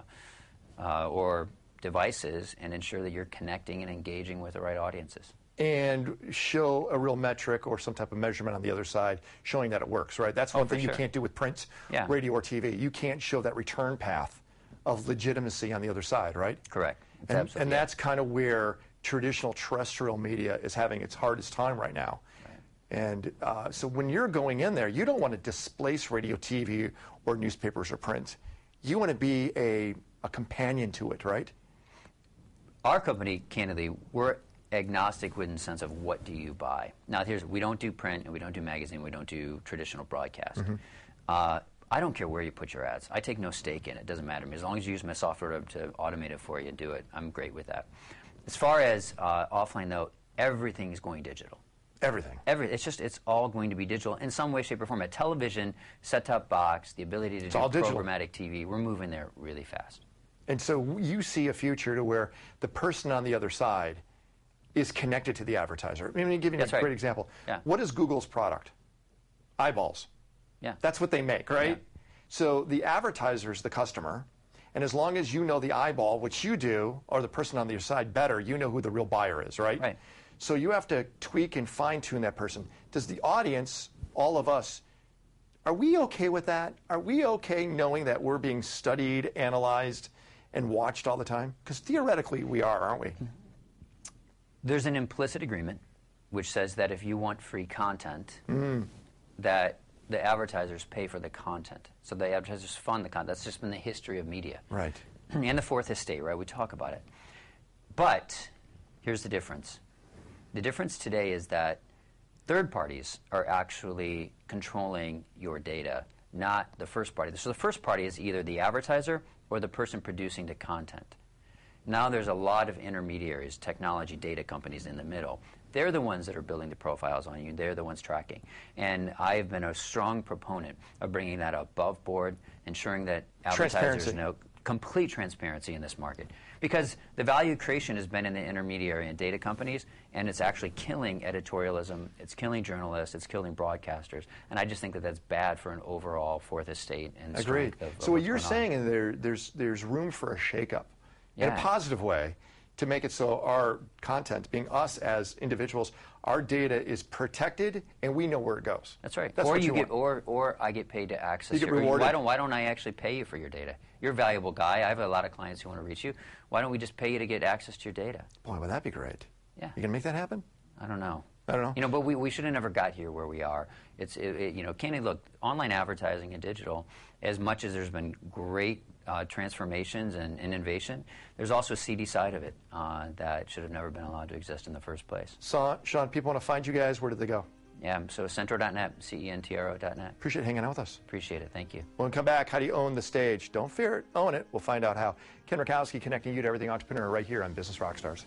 [SPEAKER 13] or devices and ensure that you're connecting and engaging with the right audiences.
[SPEAKER 4] And show a real metric or some type of measurement on the other side showing that it works, right? That's one thing you can't do with print, radio, or TV. You can't show that return path of legitimacy on the other side, right?
[SPEAKER 13] Correct.
[SPEAKER 4] And that's kind of where traditional terrestrial media is having its hardest time right now. And so when you're going in there, you don't want to displace radio, TV, or newspapers or print. You want to be a companion to it, right?
[SPEAKER 13] Our company, candidly, we're agnostic in the sense of what do you buy. Now, we don't do print, and we don't do magazine, we don't do traditional broadcast. I don't care where you put your ads. I take no stake in it. It doesn't matter to me. As long as you use my software to automate it for you, do it. I'm great with that. As far as offline, though, everything is going digital.
[SPEAKER 4] Everything.
[SPEAKER 13] It's all going to be digital in some way, shape, or form. A television, set-top box, the ability to do programmatic TV, we're moving there really fast.
[SPEAKER 4] And so you see a future to where the person on the other side is connected to the advertiser. Let me give you a great example.
[SPEAKER 13] Yeah.
[SPEAKER 4] What is Google's product? Eyeballs.
[SPEAKER 13] Yeah.
[SPEAKER 4] That's what they make, right?
[SPEAKER 13] Yeah.
[SPEAKER 4] So the advertiser is the customer, and as long as you know the eyeball, which you do, or the person on the other side better, you know who the real buyer is, right?
[SPEAKER 13] Right.
[SPEAKER 4] So you have to tweak and fine-tune that person. Does the audience, all of us, are we okay with that? Are we okay knowing that we're being studied, analyzed, and watched all the time? Because theoretically we are, aren't we?
[SPEAKER 13] There's an implicit agreement which says that if you want free content, that the advertisers pay for the content. So the advertisers fund the content. That's just been the history of media.
[SPEAKER 4] Right.
[SPEAKER 13] And the fourth estate, right? We talk about it. But here's the difference. The difference today is that third parties are actually controlling your data, not the first party. So the first party is either the advertiser or the person producing the content. Now there's a lot of intermediaries, technology data companies in the middle. They're the ones that are building the profiles on you. They're the ones tracking. And I've been a strong proponent of bringing that above board, ensuring that advertisers know complete transparency in this market. Because the value creation has been in the intermediary and data companies, and it's actually killing editorialism, it's killing journalists, it's killing broadcasters. And I just think that that's bad for an overall fourth estate and
[SPEAKER 4] Agreed.
[SPEAKER 13] Strength of
[SPEAKER 4] so what you're saying is there's room for a shakeup in a positive way to make it so our content, being us as individuals, our data is protected and we know where it goes.
[SPEAKER 13] That's right.
[SPEAKER 4] That's
[SPEAKER 13] or
[SPEAKER 4] what
[SPEAKER 13] you
[SPEAKER 4] you
[SPEAKER 13] get,
[SPEAKER 4] want.
[SPEAKER 13] or I get paid to access.
[SPEAKER 4] You get rewarded.
[SPEAKER 13] Why don't I actually pay you for your data? You're a valuable guy. I have a lot of clients who want to reach you. Why don't we just pay you to get access to your data?
[SPEAKER 4] Boy, would that be great?
[SPEAKER 13] Yeah.
[SPEAKER 4] You gonna make that happen?
[SPEAKER 13] I don't know.
[SPEAKER 4] I don't know.
[SPEAKER 13] You know, but we should have never got here where we are. You know, candidly, look, online advertising and digital, as much as there's been great transformations and innovation, there's also a seedy side of it that should have never been allowed to exist in the first place.
[SPEAKER 4] Sean, people want to find you guys. Where did they go?
[SPEAKER 13] Yeah, so Centro.net, CENTRO.net.
[SPEAKER 4] Appreciate hanging out with us.
[SPEAKER 13] Appreciate it. Thank you.
[SPEAKER 4] When we come back, how do you own the stage? Don't fear it. Own it. We'll find out how. Ken Rakowski connecting you to everything entrepreneur right here on Business Rockstars.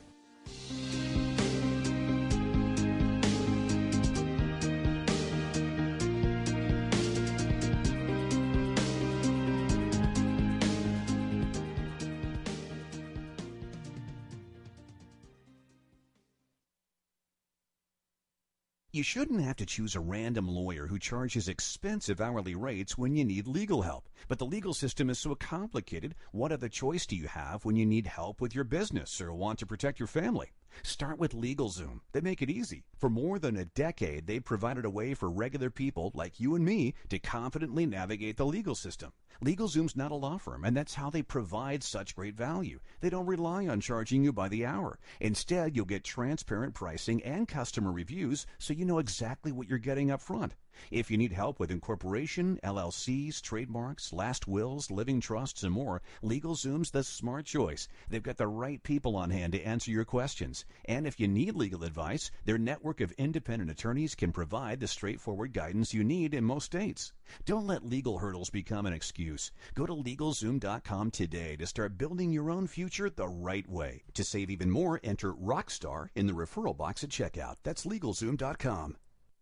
[SPEAKER 6] You shouldn't have to choose a random lawyer who charges expensive hourly rates when you need legal help. But the legal system is so complicated, what other choice do you have when you need help with your business or want to protect your family? Start with LegalZoom. They make it easy. For more than a decade, they've provided a way for regular people like you and me to confidently navigate the legal system. LegalZoom's not a law firm, and that's how they provide such great value. They don't rely on charging you by the hour. Instead, you'll get transparent pricing and customer reviews so you know exactly what you're getting up front. If you need help with incorporation, LLCs, trademarks, last wills, living trusts, and more, LegalZoom's the smart choice. They've got the right people on hand to answer your questions. And if you need legal advice, their network of independent attorneys can provide the straightforward guidance you need in most states. Don't let legal hurdles become an excuse. Go to LegalZoom.com today to start building your own future the right way. To save even more, enter Rockstar in the referral box at checkout. That's LegalZoom.com.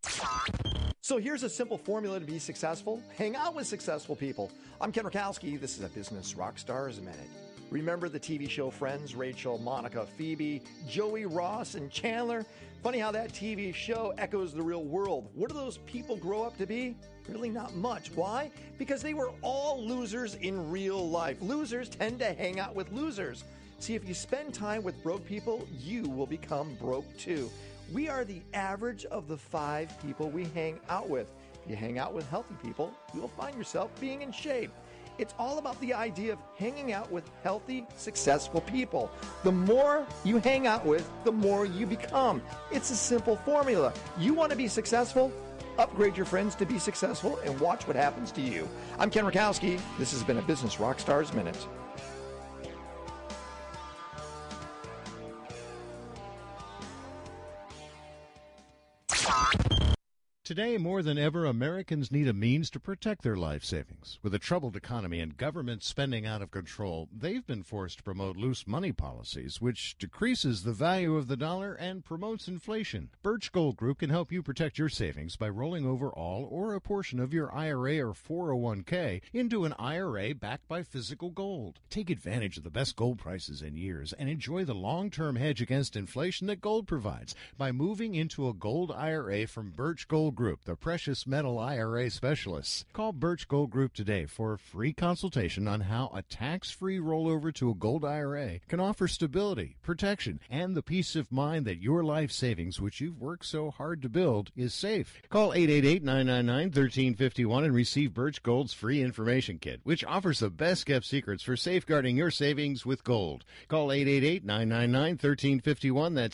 [SPEAKER 4] So here's a simple formula to be successful. Hang out with successful people. I'm Ken Rakowski. This is a Business Rockstars Minute. Remember the TV show Friends? Rachel, Monica, Phoebe, Joey, Ross, and Chandler? Funny how that TV show echoes the real world. What do those people grow up to be? Really not much. Why? Because they were all losers in real life. Losers tend to hang out with losers. See, if you spend time with broke people, you will become broke too. We are the average of the 5 people we hang out with. If you hang out with healthy people, you will find yourself being in shape. It's all about the idea of hanging out with healthy, successful people. The more you hang out with, the more you become. It's a simple formula. You want to be successful? Upgrade your friends to be successful and watch what happens to you. I'm Ken Rakowski. This has been a Business Rockstars Minute.
[SPEAKER 2] Today, more than ever, Americans need a means to protect their life savings. With a troubled economy and government spending out of control, they've been forced to promote loose money policies, which decreases the value of the dollar and promotes inflation. Birch Gold Group can help you protect your savings by rolling over all or a portion of your IRA or 401k into an IRA backed by physical gold. Take advantage of the best gold prices in years and enjoy the long-term hedge against inflation that gold provides by moving into a gold IRA from Birch Gold Group, the precious metal IRA specialists. Call Birch Gold Group today for a free consultation on how a tax-free rollover to a gold IRA can offer stability, protection, and the peace of mind that your life savings, which you've worked so hard to build, is safe. Call 888-999-1351 and receive Birch Gold's free information kit, which offers the best-kept secrets for safeguarding your savings with gold. Call 888-999-1351. That's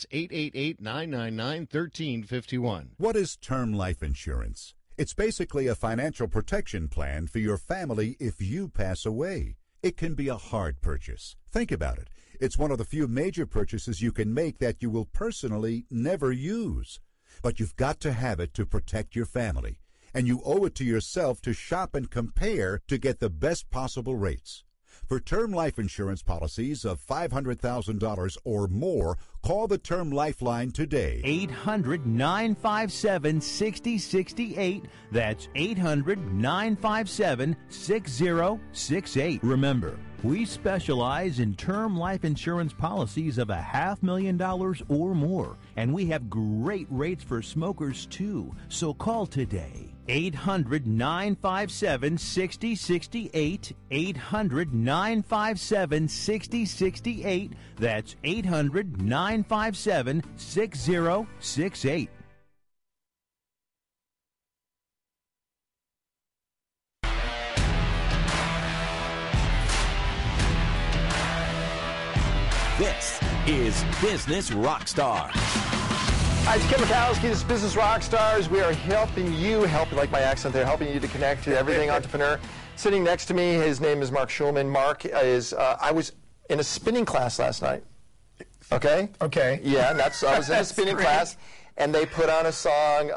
[SPEAKER 2] 888-999-1351.
[SPEAKER 22] What is term life insurance? It's basically a financial protection plan for your family if you pass away. It can be a hard purchase. Think about it. It's one of the few major purchases you can make that you will personally never use. But you've got to have it to protect your family. And you owe it to yourself to shop and compare to get the best possible rates. For term life insurance policies of $500,000 or more, call the Term Lifeline today.
[SPEAKER 1] 800-957-6068. That's 800-957-6068. Remember, we specialize in term life insurance policies of $500,000 or more, and we have great rates for smokers too. So call today. 800-957-6068. 800-957-6068. That's 800-957-6068.
[SPEAKER 3] This is Business Rockstar.
[SPEAKER 4] Hi, it's Kim Mikowski. This is Business Rockstars. We are helping you, like my accent there, helping you to connect to everything entrepreneur. Sitting next to me, his name is Mark Schulman. Mark is, I was in a spinning class last night. Okay?
[SPEAKER 23] Okay.
[SPEAKER 4] Yeah, and I was in a spinning class, and they put on a song,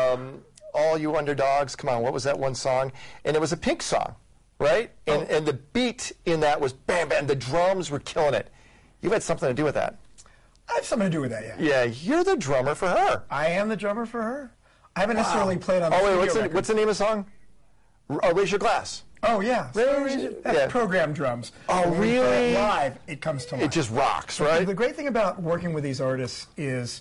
[SPEAKER 4] All You Underdogs. Come on, what was that one song? And it was a Pink song, right? And the beat in that was bam, bam. The drums were killing it. You had something to do with that.
[SPEAKER 23] I have something to do with that, yeah.
[SPEAKER 4] Yeah, you're the drummer for her.
[SPEAKER 23] I am the drummer for her. I haven't necessarily played on the
[SPEAKER 4] what's the name of the song? Raise Your Glass.
[SPEAKER 23] Oh, yeah. That's program drums.
[SPEAKER 4] Oh, really?
[SPEAKER 23] Live, it comes to life.
[SPEAKER 4] It just rocks, right?
[SPEAKER 23] The great thing about working with these artists is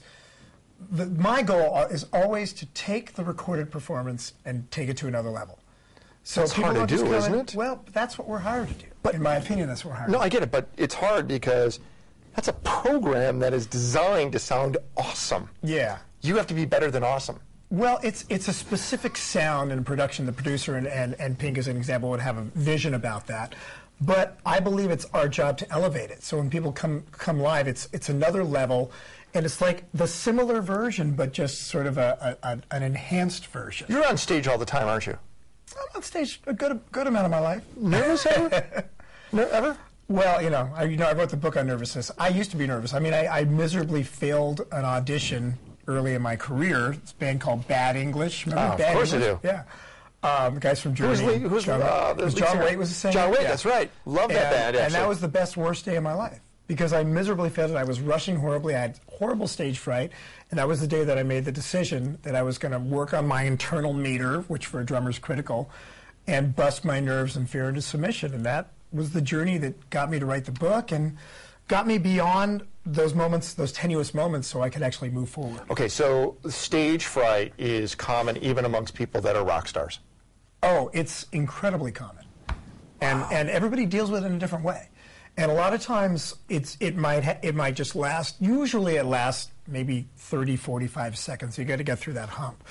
[SPEAKER 23] my goal is always to take the recorded performance and take it to another level. So
[SPEAKER 4] it's hard to do, isn't it?
[SPEAKER 23] Well, that's what we're hired to do. But in my opinion, that's what we're hired to do.
[SPEAKER 4] No, I get it, but it's hard because that's a program that is designed to sound awesome.
[SPEAKER 23] Yeah.
[SPEAKER 4] You have to be better than awesome.
[SPEAKER 23] Well, it's a specific sound and production. The producer and Pink, as an example, would have a vision about that. But I believe it's our job to elevate it. So when people come live, it's another level, and it's like the similar version, but just sort of an enhanced version.
[SPEAKER 4] You're on stage all the time, aren't you?
[SPEAKER 23] I'm on stage a good amount of my life.
[SPEAKER 4] Nervous ever? Ever?
[SPEAKER 23] Well, I wrote the book on nervousness. I used to be nervous. I mean, I miserably failed an audition early in my career. It's a band called Bad English. Remember Bad
[SPEAKER 4] English? Of course I do.
[SPEAKER 23] Yeah. The guys from Germany.
[SPEAKER 4] Who's
[SPEAKER 23] John Waite was the singer.
[SPEAKER 4] John Waite, that's right. Love that band, actually.
[SPEAKER 23] And that was the best, worst day of my life because I miserably failed it. I was rushing horribly. I had horrible stage fright. And that was the day that I made the decision that I was going to work on my internal meter, which for a drummer is critical, and bust my nerves and fear into submission. And that was the journey that got me to write the book and got me beyond those moments, those tenuous moments, so I could actually move forward.
[SPEAKER 4] Okay, so stage fright is common even amongst people that are rock stars.
[SPEAKER 23] Oh, it's incredibly common. And everybody deals with it in a different way. And a lot of times it might just last, usually it lasts maybe 30, 45 seconds. You got to get through that hump.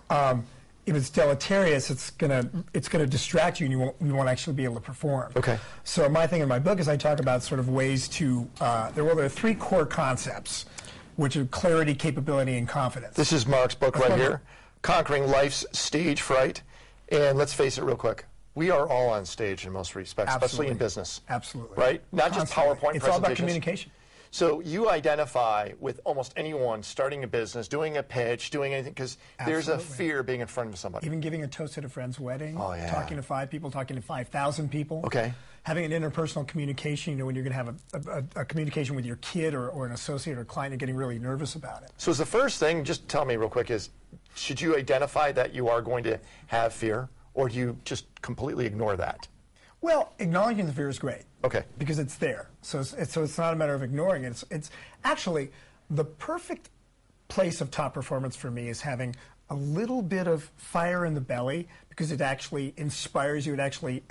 [SPEAKER 23] If it's deleterious, it's gonna distract you, and you won't actually be able to perform.
[SPEAKER 4] Okay.
[SPEAKER 23] So my thing in my book is I talk about sort of ways to there are three core concepts, which are clarity, capability, and confidence.
[SPEAKER 4] This is Mark's book right here, Conquering Life's Stage Fright. And let's face it real quick, we are all on stage in most respects, especially in business.
[SPEAKER 23] Absolutely.
[SPEAKER 4] Right? Not just PowerPoint presentations.
[SPEAKER 23] It's all about communication.
[SPEAKER 4] So you identify with almost anyone starting a business, doing a pitch, doing anything, because there's a fear being in front of somebody.
[SPEAKER 23] Even giving a toast at a friend's wedding,
[SPEAKER 4] talking
[SPEAKER 23] to 5 people, talking to 5,000 people.
[SPEAKER 4] Okay.
[SPEAKER 23] Having an interpersonal communication, when you're going to have a communication with your kid or an associate or client, you're getting really nervous about it.
[SPEAKER 4] So is the first thing, just tell me real quick, is should you identify that you are going to have fear, or do you just completely ignore that?
[SPEAKER 23] Well, acknowledging the fear is great.
[SPEAKER 4] Okay.
[SPEAKER 23] Because it's there. So it's not a matter of ignoring it. It's actually the perfect place of top performance for me is having a little bit of fire in the belly, because it actually inspires you. It actually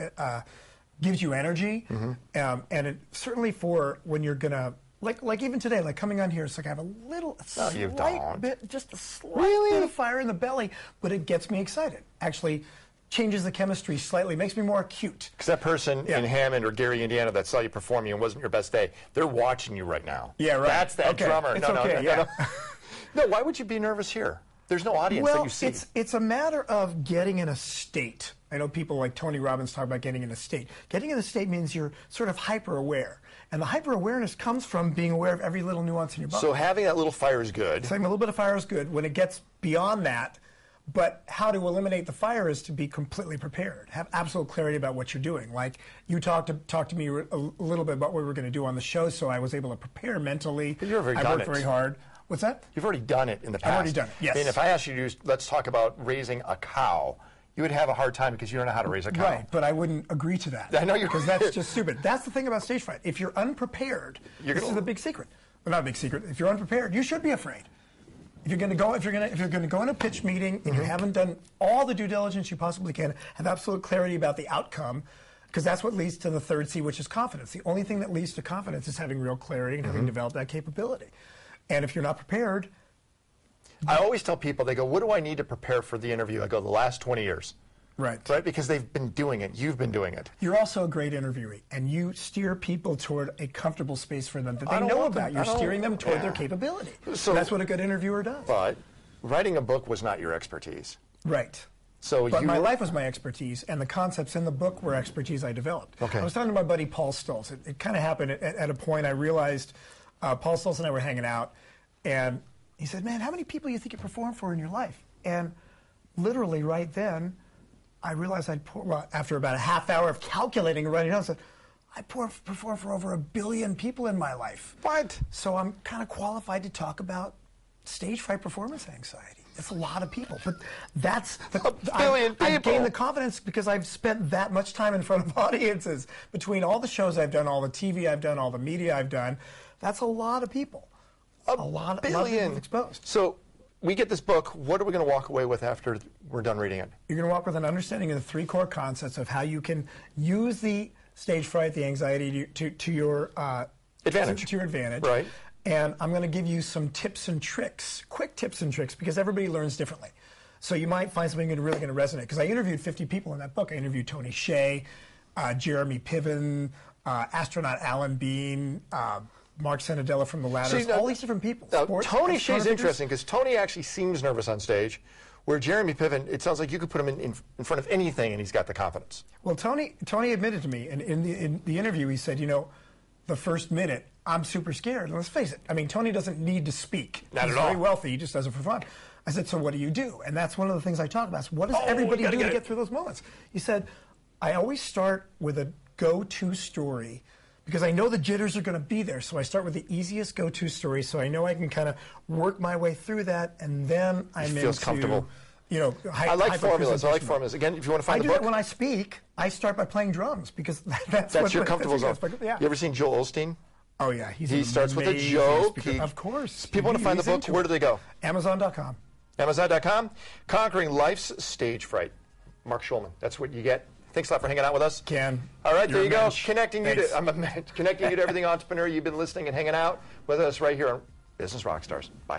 [SPEAKER 23] gives you energy. And it certainly for when you're going to, like even today, like coming on here, it's like I have a slight bit, just a slight bit of fire in the belly, but it gets me excited. Actually changes the chemistry slightly, makes me more acute.
[SPEAKER 4] Because that person in Hammond or Gary, Indiana that saw you performing and wasn't your best day, they're watching you right now.
[SPEAKER 23] Yeah, right.
[SPEAKER 4] That's that drummer.
[SPEAKER 23] It's no.
[SPEAKER 4] No, why would you be nervous here? There's no audience that you see.
[SPEAKER 23] Well, it's a matter of getting in a state. I know people like Tony Robbins talk about getting in a state. Getting in a state means you're sort of hyper-aware. And the hyper-awareness comes from being aware of every little nuance in your body.
[SPEAKER 4] So having that little fire is good.
[SPEAKER 23] So having a little bit of fire is good. When it gets beyond that, but how to eliminate the fire is to be completely prepared. Have absolute clarity about what you're doing. Like you talked to me a little bit about what we were going to do on the show, so I was able to prepare mentally.
[SPEAKER 4] But you've already
[SPEAKER 23] I
[SPEAKER 4] done
[SPEAKER 23] worked
[SPEAKER 4] it.
[SPEAKER 23] very hard. What's that?
[SPEAKER 4] You've already done it in the past.
[SPEAKER 23] I've already done it, yes.
[SPEAKER 4] I mean, if I asked you to let's talk about raising a cow, you would have a hard time because you don't know how to raise a cow.
[SPEAKER 23] Right, but I wouldn't agree to that.
[SPEAKER 4] I know you
[SPEAKER 23] because that's just stupid. That's the thing about stage fright. If you're unprepared, this is the big secret. Well, not a big secret. If you're unprepared, you should be afraid. If you're going to go in a pitch meeting and you haven't done all the due diligence you possibly can, have absolute clarity about the outcome, because that's what leads to the third C, which is confidence. The only thing that leads to confidence is having real clarity and having developed that capability. And if you're not prepared,
[SPEAKER 4] I always tell people, they go, what do I need to prepare for the interview? I go, the last 20 years.
[SPEAKER 23] Right.
[SPEAKER 4] Right? Because they've been doing it. You've been doing it.
[SPEAKER 23] You're also a great interviewee, and you steer people toward a comfortable space for them that they know about. You're steering them toward their capability. So that's what a good interviewer does.
[SPEAKER 4] But writing a book was not your expertise.
[SPEAKER 23] Right.
[SPEAKER 4] But
[SPEAKER 23] my life was my expertise, and the concepts in the book were expertise I developed.
[SPEAKER 4] Okay.
[SPEAKER 23] I was talking to my buddy Paul Stoltz. It kind of happened at a point I realized Paul Stoltz and I were hanging out, and he said, man, how many people do you think you perform for in your life? And literally right then, I realized after about a half hour of calculating and writing down, I said, I perform for over 1 billion people in my life.
[SPEAKER 4] What?
[SPEAKER 23] So I'm kind of qualified to talk about stage fright performance anxiety. It's a lot of people, but that's
[SPEAKER 4] billion people.
[SPEAKER 23] I've gained the confidence because I've spent that much time in front of audiences. Between all the shows I've done, all the TV I've done, all the media I've done, that's a lot of people. A lot of people exposed.
[SPEAKER 4] So we get this book. What are we going to walk away with after we're done reading it?
[SPEAKER 23] You're going to walk with an understanding of the 3 core concepts of how you can use the stage fright, the anxiety to your
[SPEAKER 4] advantage.
[SPEAKER 23] To your advantage.
[SPEAKER 4] Right.
[SPEAKER 23] And I'm going to give you some tips and tricks, quick tips and tricks, because everybody learns differently. So you might find something really going to resonate. Because I interviewed 50 people in that book. I interviewed Tony Hsieh, Jeremy Piven, astronaut Alan Bean, Mark Sanadella from The Ladders, all these different people.
[SPEAKER 4] Tony Hsieh is interesting because Tony actually seems nervous on stage, where Jeremy Piven, it sounds like you could put him in front of anything and he's got the confidence.
[SPEAKER 23] Well, Tony admitted to me, and in the interview he said, the first minute, I'm super scared. And let's face it, I mean, Tony doesn't need to speak.
[SPEAKER 4] Not
[SPEAKER 23] He's
[SPEAKER 4] at all.
[SPEAKER 23] very wealthy, he just does it for fun. I said, so what do you do? And that's one of the things I talk about. What does everybody do to get through those moments? He said, I always start with a go-to story because I know the jitters are going to be there. So I start with the easiest go-to story so I know I can kind of work my way through that, and then I'm
[SPEAKER 4] feels comfortable.
[SPEAKER 23] I
[SPEAKER 4] like formulas. Again, if you want to find the book.
[SPEAKER 23] I do that when I speak. I start by playing drums because that's
[SPEAKER 4] your comfortable zone.
[SPEAKER 23] Yeah.
[SPEAKER 4] You ever seen Joel Osteen?
[SPEAKER 23] Oh, yeah.
[SPEAKER 4] He starts with a joke.
[SPEAKER 23] Of course.
[SPEAKER 4] People want to find the book. Where do they go?
[SPEAKER 23] Amazon.com.
[SPEAKER 4] Amazon.com. Conquering Life's Stage Fright. Mark Schulman. That's what you get. Thanks a lot for hanging out with us.
[SPEAKER 23] Ken.
[SPEAKER 4] All right, there you go.
[SPEAKER 23] Connecting you
[SPEAKER 4] to everything entrepreneur. You've been listening and hanging out with us right here on Business Rockstars. Bye.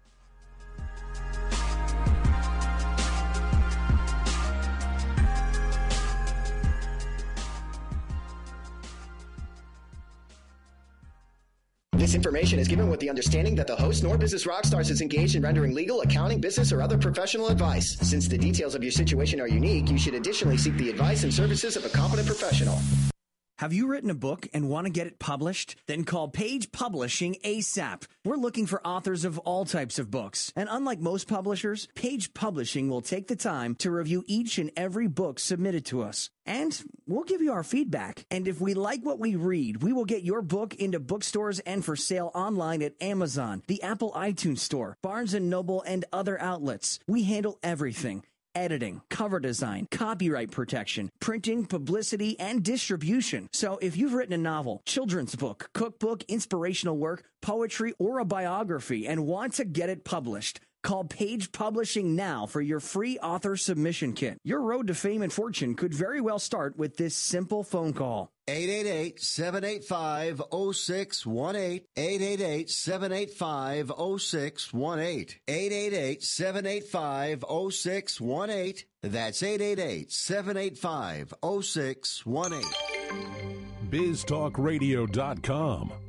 [SPEAKER 5] This information is given with the understanding that the host nor Business Rockstars is engaged in rendering legal, accounting, business, or other professional advice. Since the details of your situation are unique, you should additionally seek the advice and services of a competent professional.
[SPEAKER 7] Have you written a book and want to get it published? Then call Page Publishing ASAP. We're looking for authors of all types of books. And unlike most publishers, Page Publishing will take the time to review each and every book submitted to us. And we'll give you our feedback. And if we like what we read, we will get your book into bookstores and for sale online at Amazon, the Apple iTunes Store, Barnes & Noble, and other outlets. We handle everything. Editing, cover design, copyright protection, printing, publicity, and distribution. So if you've written a novel, children's book, cookbook, inspirational work, poetry, or a biography and want to get it published, call Page Publishing now for your free author submission kit. Your road to fame and fortune could very well start with this simple phone call.
[SPEAKER 8] 888-785-0618. 888-785-0618. 888-785-0618. That's 888-785-0618.
[SPEAKER 9] BizTalkRadio.com.